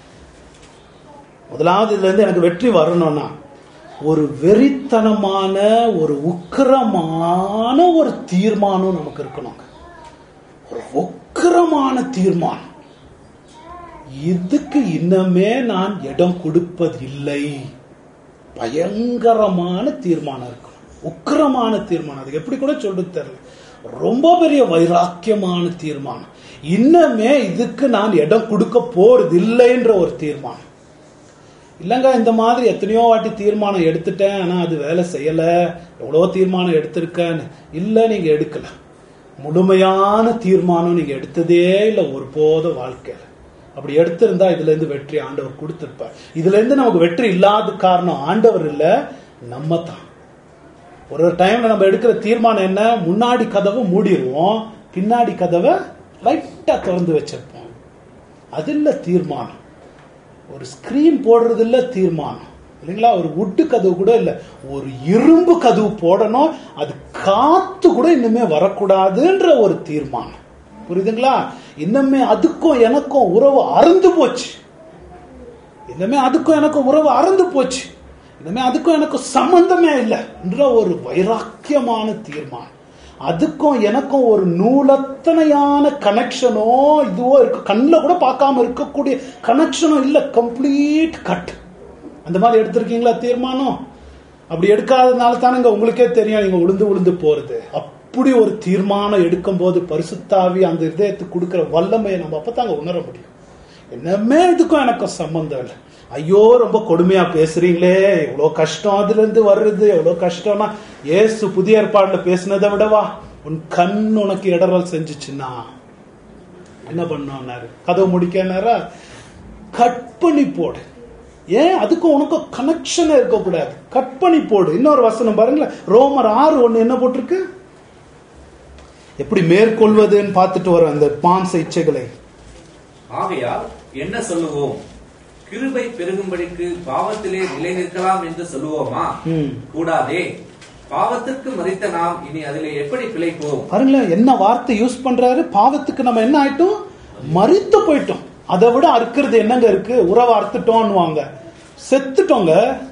இதுல இருந்து எனக்கு வெற்றி வரணும்னா ஒரு வெறித்தனமான, ஒரு உக்கிரமான ஒரு தீர்மானம் நமக்கு இருக்கணும். ஒரு உக்கிரமான தீர்மானம், இதுக்கு இன்னமே நான் இடம் கொடுப்பதில்லை. பயங்கரமான தீர்மானம் இருக்கணும், உக்கிரமான தீர்மானம். அதுக்கு எப்படி கூட சொல்றது தெரியல. ரொம்ப பெரிய வைராக்கியமான தீர்மானம். இன்னமே இதுக்கு நான் இடம் கொடுக்க போறது இல்லைன்ற ஒரு தீர்மானம். இல்லைங்க இந்த மாதிரி எத்தனையோ வாட்டி தீர்மானம் எடுத்துட்டேன், ஆனா அது வேலை செய்யல, எவ்வளவோ தீர்மானம் எடுத்திருக்கேன்னு. இல்ல, நீங்க எடுக்கல. முழுமையான தீர்மானம் நீங்க எடுத்ததே இல்லை ஒரு போத வாழ்க்கையில. அப்படி எடுத்திருந்தா இதுல இருந்து வெற்றி ஆண்டவர் கொடுத்திருப்பார். இதுல இருந்து நமக்கு வெற்றி இல்லாத காரணம் ஆண்டவர் இல்ல, நம்ம தான். ஒரு டைம்ல நம்ம எடுக்கிற தீர்மானம் என்ன? முன்னாடி கதவை மூடிடுவோம், பின்னாடி கதவை லைட்டா திறந்து வச்சிருப்போம். அது இல்ல தீர்மானம். ஒரு ஸ்கிரீன் போடுறது இல்ல தீர்மானம் இல்லைங்களா? ஒரு உட்டு கதவு கூட இல்ல, ஒரு இரும்பு கதவு போடணும், அது காத்து கூட இன்னுமே வரக்கூடாதுன்ற ஒரு தீர்மானம். புரியுதுங்களா? இன்னுமே அதுக்கும் எனக்கும் உறவு அறுந்து போச்சு. இன்னுமே அதுக்கும் எனக்கும் உறவு அறுந்து போச்சு. இன்னுமே அதுக்கும் எனக்கும் சம்பந்தமே இல்லை என்ற ஒரு வைராக்கியமான தீர்மானம். அதுக்கும் எனக்கும் ஒரு நூலத்தனையான கனெக்ஷனோ இதுவோ இருக்கு, கண்ணில் கூட பார்க்காம இருக்கக்கூடிய கனெக்ஷனும் இல்லை, கம்ப்ளீட் கட். அந்த மாதிரி எடுத்திருக்கீங்களா தீர்மானம்? அப்படி எடுக்காததுனால தானே உங்களுக்கே தெரியும் நீங்க உளுந்து போறது. அப்படி ஒரு தீர்மானம் எடுக்கும் போது பரிசுத்தாவி அந்த இதயத்துக்கு கொடுக்கிற வல்லமையை நம்ம அப்பதாங்க உணர முடியும். என்னமே இதுக்கும் எனக்கும் சம்பந்தம் இல்லை, ஐயோ ரொம்ப கொடுமையா பேசுறீங்களே, எவ்வளவு கஷ்டம் அதுல இருந்து வர்றது, எவ்வளவு கஷ்டம்னா ஏசு புதிய ஏற்பாடுல பேசினதை விடவா, உன் கண் உனக்கு இடரல் செஞ்சுச்சுன்னா என்ன பண்ணாரு, கதவு முடிக்காரா, கட் பண்ணி போடு. ஏன் அதுக்கும் உனக்கும் கனெக்ஷன் இருக்கக்கூடாது, கட் பண்ணி போடு. இன்னொரு வசனம் பாருங்களேன், ரோமர் 6:1 என்ன போட்டிருக்கு, எப்படி மேற்கொள்வதுன்னு பார்த்துட்டு வர அந்த மாம்ச இச்சைகளை. ஆகையால் என்ன சொல்லுவோம், கிருபை பெருகும்படிக்கு பாவத்திலே நிலை நிற்கலாம் என்று சொல்லுவோமா? கூடாதே. பாவத்திற்கு மரித்த நாம் இனி அதிலே எப்படி பிழைப்போம்? பாருங்களேன் என்ன வார்த்தை யூஸ் பண்றாரு, பாவத்துக்கு நம்ம என்ன ஆயிட்டோம், மரித்து போயிட்டோம். அதை விட அறுக்கிறது என்னங்க இருக்கு, உறவை அறுத்துட்டோம்னுவாங்க, செத்துட்டோங்க.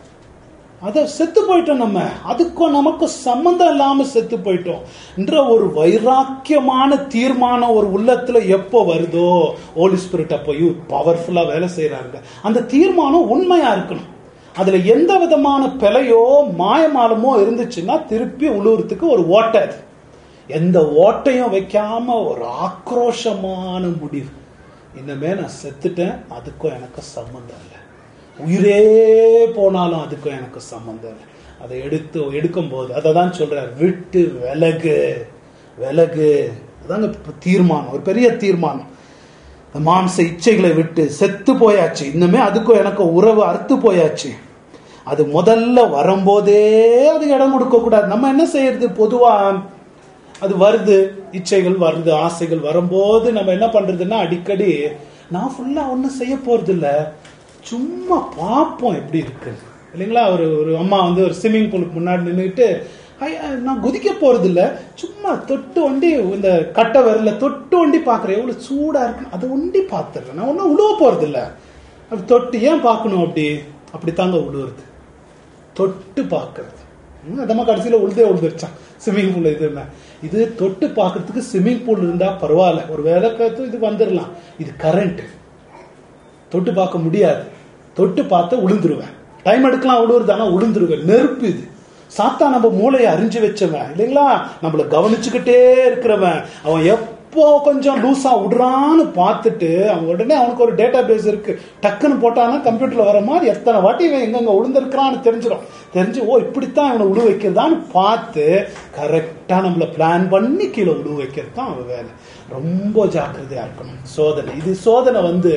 அத செத்து போயிட்டோம் நம்ம, அதுக்கும் நமக்கு சம்பந்தம் இல்லாம செத்து போயிட்டோம் என்ற ஒரு வைராக்கியமான தீர்மானம் ஒரு உள்ளத்துல எப்போ வருதோ, ஹோலி ஸ்பிரிட் அப்போ பவர்ஃபுல்லா வேலை செய்யறாங்க. அந்த தீர்மானம் உண்மையா இருக்கணும். அதுல எந்த விதமான பிழையோ மாயமாலமோ இருந்துச்சுன்னா திருப்பி உழுவுறதுக்கு ஒரு ஓட்டை, எந்த ஓட்டையும் வைக்காம ஒரு ஆக்ரோஷமான முடிவு, இனிமே நான் செத்துட்டேன், அதுக்கும் எனக்கு சம்பந்தம் இல்லை, உயிரே போனாலும் அதுக்கும் எனக்கு சம்பந்தம் இல்லை. அதை எடுக்கும் போது அதை தான் சொல்றார், விட்டு விலகு விலகு. அதாங்க தீர்மானம், ஒரு பெரிய தீர்மானம். மாம்ச இச்சைகளை விட்டு செத்து போயாச்சு, இன்னுமே அதுக்கும் எனக்கு உறவு அறுத்து போயாச்சு. அது முதல்ல வரும்போதே அது இடம் கொடுக்க கூடாது. நம்ம என்ன செய்யறது, பொதுவா அது வருது, இச்சைகள் வருது, ஆசைகள் வரும்போது நம்ம என்ன பண்றதுன்னா, அடிக்கடி நான் ஃபுல்லா ஒன்னும் செய்ய போறது இல்ல, சும்மா பார்ப்போம் எப்படி இருக்கு இல்லைங்களா. ஒரு அம்மா வந்து ஒரு ஸ்விம்மிங் பூலுக்கு முன்னாடி நின்றுட்டு, நான் குதிக்க போறது இல்ல, சும்மா தொட்டு ஒண்டி இந்த கட்டை விரல தொட்டு ஒண்டி பாக்குறேன், எவ்வளவு சூடா இருக்கு, அதை ஒண்டி பாத்துறேன், நான் ஒன்னும் உழுவ போறது இல்ல, அப்படி தொட்டு ஏன் பார்க்கணும், அப்படித்தாங்க உழுவுறது, தொட்டு பாக்குறது. அதமா கடைசியில உழுதுருச்சான் ஸ்விம்மிங் பூல். இது தொட்டு பாக்குறதுக்கு ஸ்விம்மிங் பூல் இருந்தா பரவாயில்ல, ஒரு வேலை இது வந்துடலாம். இது கரண்ட், தொட்டு பார்க்க முடியாது, தொட்டு பார்த்த உளுந்துருவேன், டைம் எடுக்கலாம் உழுவுறது, ஆனா உளுந்துருவேன். நெருப்பு இது, சாத்தா நம்ம மூளையை அறிஞ்சு வச்சவன் இல்லைங்களா, நம்மள கவனிச்சுக்கிட்டே இருக்கிறவன். அவன் எப்போ கொஞ்சம் லூசா விடுறான்னு பார்த்துட்டு அவன் உடனே அவனுக்கு ஒரு டேட்டா பேஸ் இருக்கு, டக்குன்னு போட்டானா கம்ப்யூட்டர்ல வர மாதிரி எத்தனை வாட்டி இவன் எங்கெங்க உளுந்திருக்கிறான்னு தெரிஞ்சிடும். தெரிஞ்சு ஓ இப்படித்தான் இவனை உழு வைக்கிறதான்னு பார்த்து கரெக்டா நம்மள பிளான் பண்ணி கீழே உழு வைக்கிறது தான் அவன் வேலை. ரொம்ப ஜாக்கிரதையா இருக்கணும். சோதனை, இது சோதனை வந்து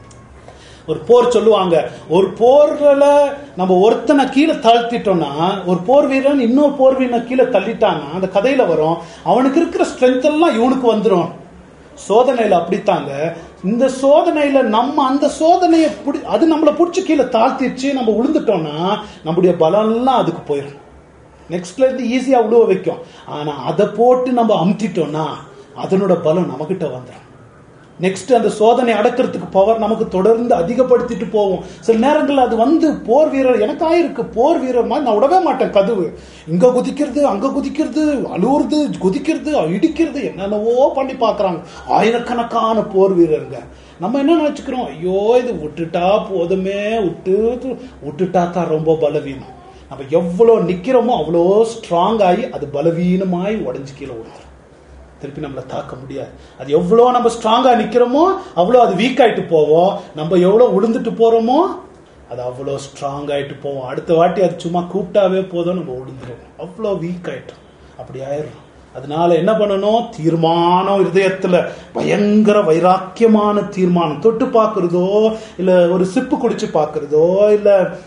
ஒரு போர் சொல்லுவாங்க, ஒரு போர்ல நம்ம ஒருத்தனை கீழே தாழ்த்திட்டோம்னா, ஒரு போர் வீரன் இன்னொரு போர் வீரனை கீழே தள்ளிட்டான்னா அந்த கதையில வரும், அவனுக்கு இருக்கிற ஸ்ட்ரென்த் எல்லாம் இவனுக்கு வந்துடும். சோதனையில அப்படித்தாங்க. இந்த சோதனையில நம்ம அந்த சோதனையை அது நம்மளை பிடிச்சி கீழே தாழ்த்திடுச்சு, நம்ம விழுந்துட்டோம்னா நம்முடைய பலம் எல்லாம் அதுக்கு போயிடும். நெக்ஸ்ட்ல இருந்து ஈஸியா உழுவ வைக்கும். ஆனா அதை போட்டு நம்ம அமுத்திட்டோம்னா அதனோட பலம் நம்மகிட்ட வந்துடும். நெக்ஸ்ட் அந்த சோதனை அடக்கிறதுக்கு பவர் நமக்கு தொடர்ந்து அதிகப்படுத்திட்டு போவோம். சில நேரங்கள் அது வந்து போர் வீரர், எனக்கு ஆயிருக்கு போர் வீரர் மாதிரி நான் விடவே மாட்டேன். கதவு இங்க குதிக்கிறது, அங்க குதிக்கிறது, அழுவுறது, குதிக்கிறது, இடிக்கிறது, என்னென்னவோ பண்ணி பாக்குறாங்க ஆயிரக்கணக்கான போர் வீரருங்க. நம்ம என்ன நினைச்சுக்கிறோம், ஐயோ இது விட்டுட்டா போதுமே, விட்டுட்டா தான் ரொம்ப பலவீனம். நம்ம எவ்வளவு நிக்கிறோமோ அவ்வளோ ஸ்ட்ராங் ஆகி அது பலவீனமாய் உடஞ்சு கீழே விடுறோம், திருப்பி நம்மளை தாக்க முடியாது. அது எவ்வளோ நம்ம ஸ்ட்ராங்கா நிக்கிறோமோ அவ்வளோ அது வீக் ஆயிட்டு போவோம். நம்ம எவ்வளோ உளுந்துட்டு போறோமோ அது அவ்வளோ ஸ்ட்ராங் ஆயிட்டு போவோம். அடுத்த வாட்டி அது சும்மா கூப்பிட்டாவே போதும் நம்ம உளுந்துருவோம், அவ்வளோ வீக் ஆயிட்டோம், அப்படி ஆயிடும். அதனால என்ன பண்ணணும், தீர்மானம் இருதயத்துல பயங்கர வைராக்கியமான தீர்மானம். தொட்டு பார்க்கறதோ இல்ல ஒரு சிப்பு குடிச்சு பார்க்கறதோ இல்ல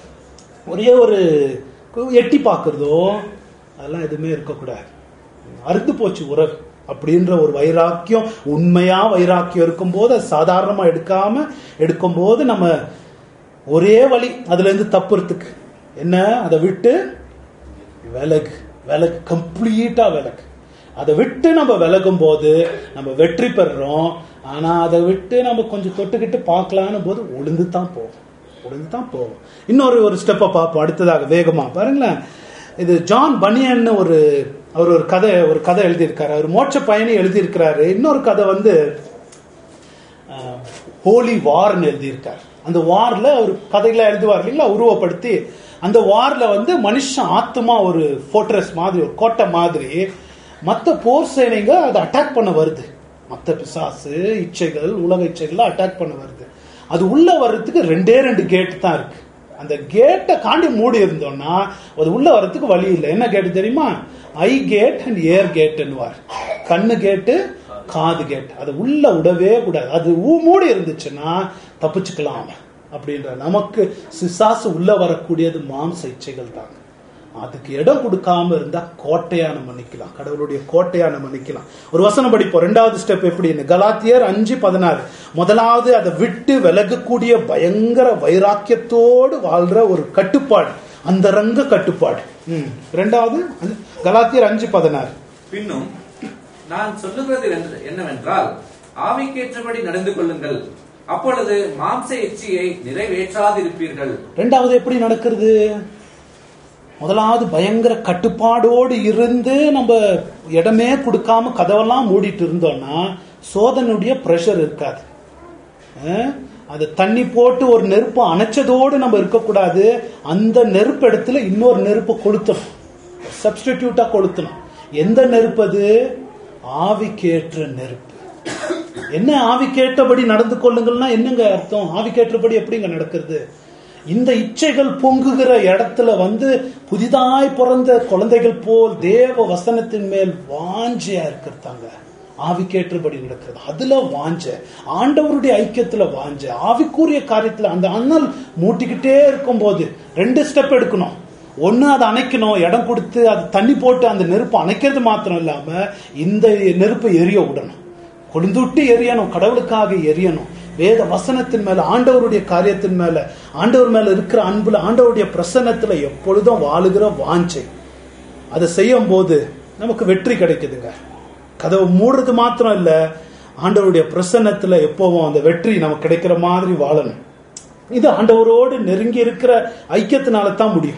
ஒரே ஒரு எட்டி பார்க்கறதோ அதெல்லாம் எதுவுமே இருக்கக்கூடாது. அறுத்து போச்சு உறவு அப்படின்ற ஒரு வைராக்கியம், உண்மையா வைராக்கியம் இருக்கும்போது அது சாதாரணமா எடுக்கும்போது நம்ம ஒரே வழி அதுல இருந்து தப்புறதுக்கு என்ன, அதை விட்டு விலகு, கம்ப்ளீட்டா விலகு. அதை விட்டு நம்ம விலகும் போது நம்ம வெற்றி பெறுறோம். ஆனா அதை விட்டு நம்ம கொஞ்சம் தொட்டுக்கிட்டு பார்க்கலான்னு போது உளுந்து தான் போவோம். இன்னொரு ஸ்டெப்பை பார்ப்போம் அடுத்ததாக வேகமா. பாருங்களேன், இது ஜான் பனியன் அவர் ஒரு கதை எழுதியிருக்காரு. அவர் மோட்ச பயணி எழுதியிருக்கிறாரு. இன்னொரு கதை வந்து ஹோலி வார்னு எழுதியிருக்காரு. அந்த வார்ல அவர் கதைகளை எழுதுவார் இல்லைங்களா, உருவப்படுத்தி. அந்த வார்ல வந்து மனுஷன் ஆத்மா ஒரு போர்ட்ரஸ் மாதிரி, ஒரு கோட்டை மாதிரி, மற்ற போர் சேனைங்க அதை அட்டாக் பண்ண வருது. மற்ற பிசாசு இச்சைகள், உலக இச்சைகள் அட்டாக் பண்ண வருது. அது உள்ள வர்றதுக்கு 2 கேட் தான் இருக்கு. அந்த கேட்டை காண்டி மூடி இருந்தோம்னா அது உள்ள வர்றதுக்கு வழி இல்லை. என்ன கேட்டு தெரியுமா? ஐ கேட் அண்ட் ஏர் கேட்னுவார். கண்ணு கேட்டு, காது கேட். அது உள்ள விடவே கூடாது. அது மூடி இருந்துச்சுன்னா தப்பிச்சுக்கலாம் அப்படின்ற. நமக்கு சிசாசு உள்ள வரக்கூடியது மாம்ச இச்சைகள் தாங்க. அதுக்கு இடம் கொடுக்காம இருந்தா கோட்டையா நம்ம நிக்கலாம், கடவுளுடைய கோட்டையா நம்ம நிக்கலாம். ஒரு வசனம் படிப்போம். 2வது ஸ்டெப் எப்படின்னு, கலாத்தியர் 5:16. முதலாவது அதை விட்டு விலகக்கூடிய பயங்கர வைராக்கியத்தோடு வாழ்ற ஒரு கட்டுப்பாடு, அந்த ரங்க கட்டுப்பாடு. 2வது கலாத்தியர் 5:16. பின்னும் நான் சொல்லுகிறது என்னவென்றால், ஆவிக்கேற்றபடி நடந்து கொள்ளுங்கள், அப்பொழுது மாம்ச இச்சையை நிறைவேற்றாதிருப்பீர்கள். 2வது எப்படி நடக்கிறது? முதலாவது பயங்கர கட்டுப்பாடோடு இருந்து நம்ம இடமே கொடுக்காம கதவெல்லாம் மூடிட்டு இருந்தோம்னா சோதனுடைய பிரஷர் இருக்காது. அது தண்ணி போட்டு ஒரு நெருப்பு அணைச்சதோடு நம்ம இருக்கக்கூடாது. அந்த நெருப்பு இடத்துல இன்னொரு நெருப்பை கொளுத்தணும், சப்ஸ்டிடியூட்டா கொளுத்தணும். எந்த நெருப்பு அது? ஆவிக்கேற்ற நெருப்பு. என்ன ஆவிக்கேற்றபடி நடந்து கொள்ளுங்கள்னா என்னங்க அர்த்தம்? ஆவிக்கேற்றபடி எப்படிங்க நடக்கிறது? இந்த இச்சைகள் பொங்குகிற இடத்துல புதிதாய் பிறந்த குழந்தைகள் போல் தேவ வசனத்தின் மேல் வாஞ்சையா இருக்கிறதாங்க. ஆவிக்கேற்றபடி நடக்கிறது. அதுல வாஞ்ச, ஆண்டவருடைய ஐக்கியத்துல வாஞ்ச, ஆவிக்குரிய காரியத்துல அந்த அண்ணல் மூட்டிக்கிட்டே இருக்கும் போது 2 ஸ்டெப் எடுக்கணும். ஒண்ணு அதை அணைக்கணும், இடம் கொடுத்து அது தண்ணி போட்டு அந்த நெருப்பு அணைக்கிறது மாத்திரம் இல்லாம இந்த நெருப்பை எரிய விடணும், கொழுந்துட்டு எரியணும், கடவுளுக்காக எரியணும். வேத வசனத்தின் மேல, ஆண்டவருடைய காரியத்தின் மேல, ஆண்டவர் மேல இருக்கிற அன்புல, ஆண்டவருடைய பிரசன்னத்துல எப்பொழுதும் வாழுகிற வாஞ்சை. அதை செய்யும் போது நமக்கு வெற்றி கிடைக்குதுங்க. கதவை மூடுறது மாத்திரம் இல்ல, ஆண்டவருடைய பிரசன்னத்துல எப்பவும் அந்த வெற்றி நமக்கு கிடைக்கிற மாதிரி வாழணும். இது ஆண்டவரோடு நெருங்கி இருக்கிற ஐக்கியத்தினால தான் முடியும்.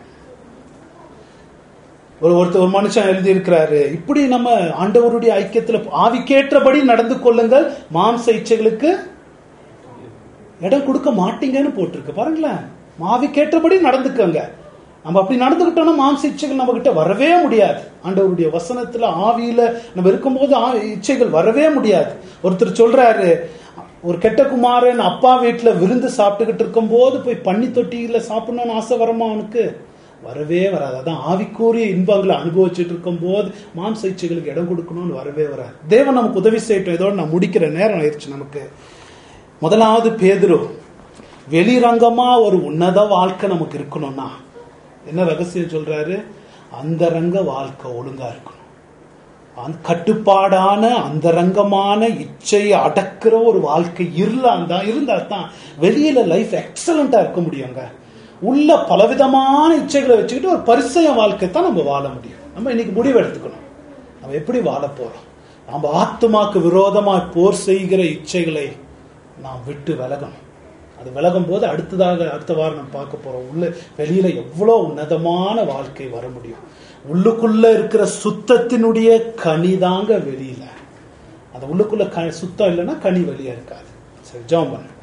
ஒரு மனுஷன் எழுதி இருக்கிறாரு, இப்படி நம்ம ஆண்டவருடைய ஐக்கியத்துல ஆவிக்கேற்றபடி நடந்து கொள்ளுங்கள், மாம்ச இச்சைகளுக்கு இடம் கொடுக்க மாட்டீங்கன்னு போட்டிருக்கு. பாருங்களேன், ஆவிக்கேற்றபடி நடந்துக்கங்க. நம்ம அப்படி நடந்துக்கிட்டோம்னா மாம்ச இச்சைகள் நம்ம கிட்ட வரவே முடியாது. ஆண்டவருடைய வசனத்துல ஆவியில நம்ம இருக்கும்போது இச்சைகள் வரவே முடியாது. ஒருத்தர் சொல்றாரு, ஒரு கெட்ட குமாரன் அப்பா வீட்டுல விருந்து சாப்பிட்டுக்கிட்டு இருக்கும் போது போய் பன்னி தொட்டியில சாப்பிடணும்னு ஆசை வரமா? அவனுக்கு வரவே வராது. அதான் ஆவிக்குரிய இன்பங்களை அனுபவிச்சுட்டு இருக்கும் போது மாம்ச இச்சைகளுக்கு இடம் கொடுக்கணும்னு வரவே வராது. தேவன் நமக்கு உதவி செய்யட்டும். இதோட நான் முடிக்கிற நேரம் ஆயிடுச்சு நமக்கு. முதலாவது பேதுரு, வெளிரங்கமா ஒரு உன்னத வாழ்க்கை நமக்கு இருக்கணும்னா என்ன ரகசியம் சொல்றாரு? அந்த ரங்க வாழ்க்கை ஒழுங்கா இருக்கணும். கட்டுப்பாடான அந்த ரங்கமான இச்சையை அடக்கிற ஒரு வாழ்க்கை இருந்தா தான் வெளியில லைஃப் எக்ஸலண்டா இருக்க முடியுங்க. உள்ள பலவிதமான இச்சைகளை வச்சுக்கிட்டு ஒரு பரிசய வாழ்க்கை தான் நம்ம வாழ முடியும். நம்ம இன்னைக்கு முடிவு எடுத்துக்கணும், நம்ம எப்படி வாழ போறோம். நம்ம ஆத்துமாக்கு விரோதமா போர் செய்கிற இச்சைகளை நாம் விட்டு விலகணும். அது விலகும் போது அடுத்த வாரம் நம்ம பார்க்க போறோம். உள்ள வெளியில எவ்வளவு உன்னதமான வாழ்க்கை வர முடியும். உள்ளுக்குள்ள இருக்கிற சுத்தத்தினுடைய கனி தாங்க வெளியில. அது உள்ளுக்குள்ள சுத்தம் இல்லைன்னா கனி வெளியே இருக்காது. சரி, ஜெபம் பண்ணு.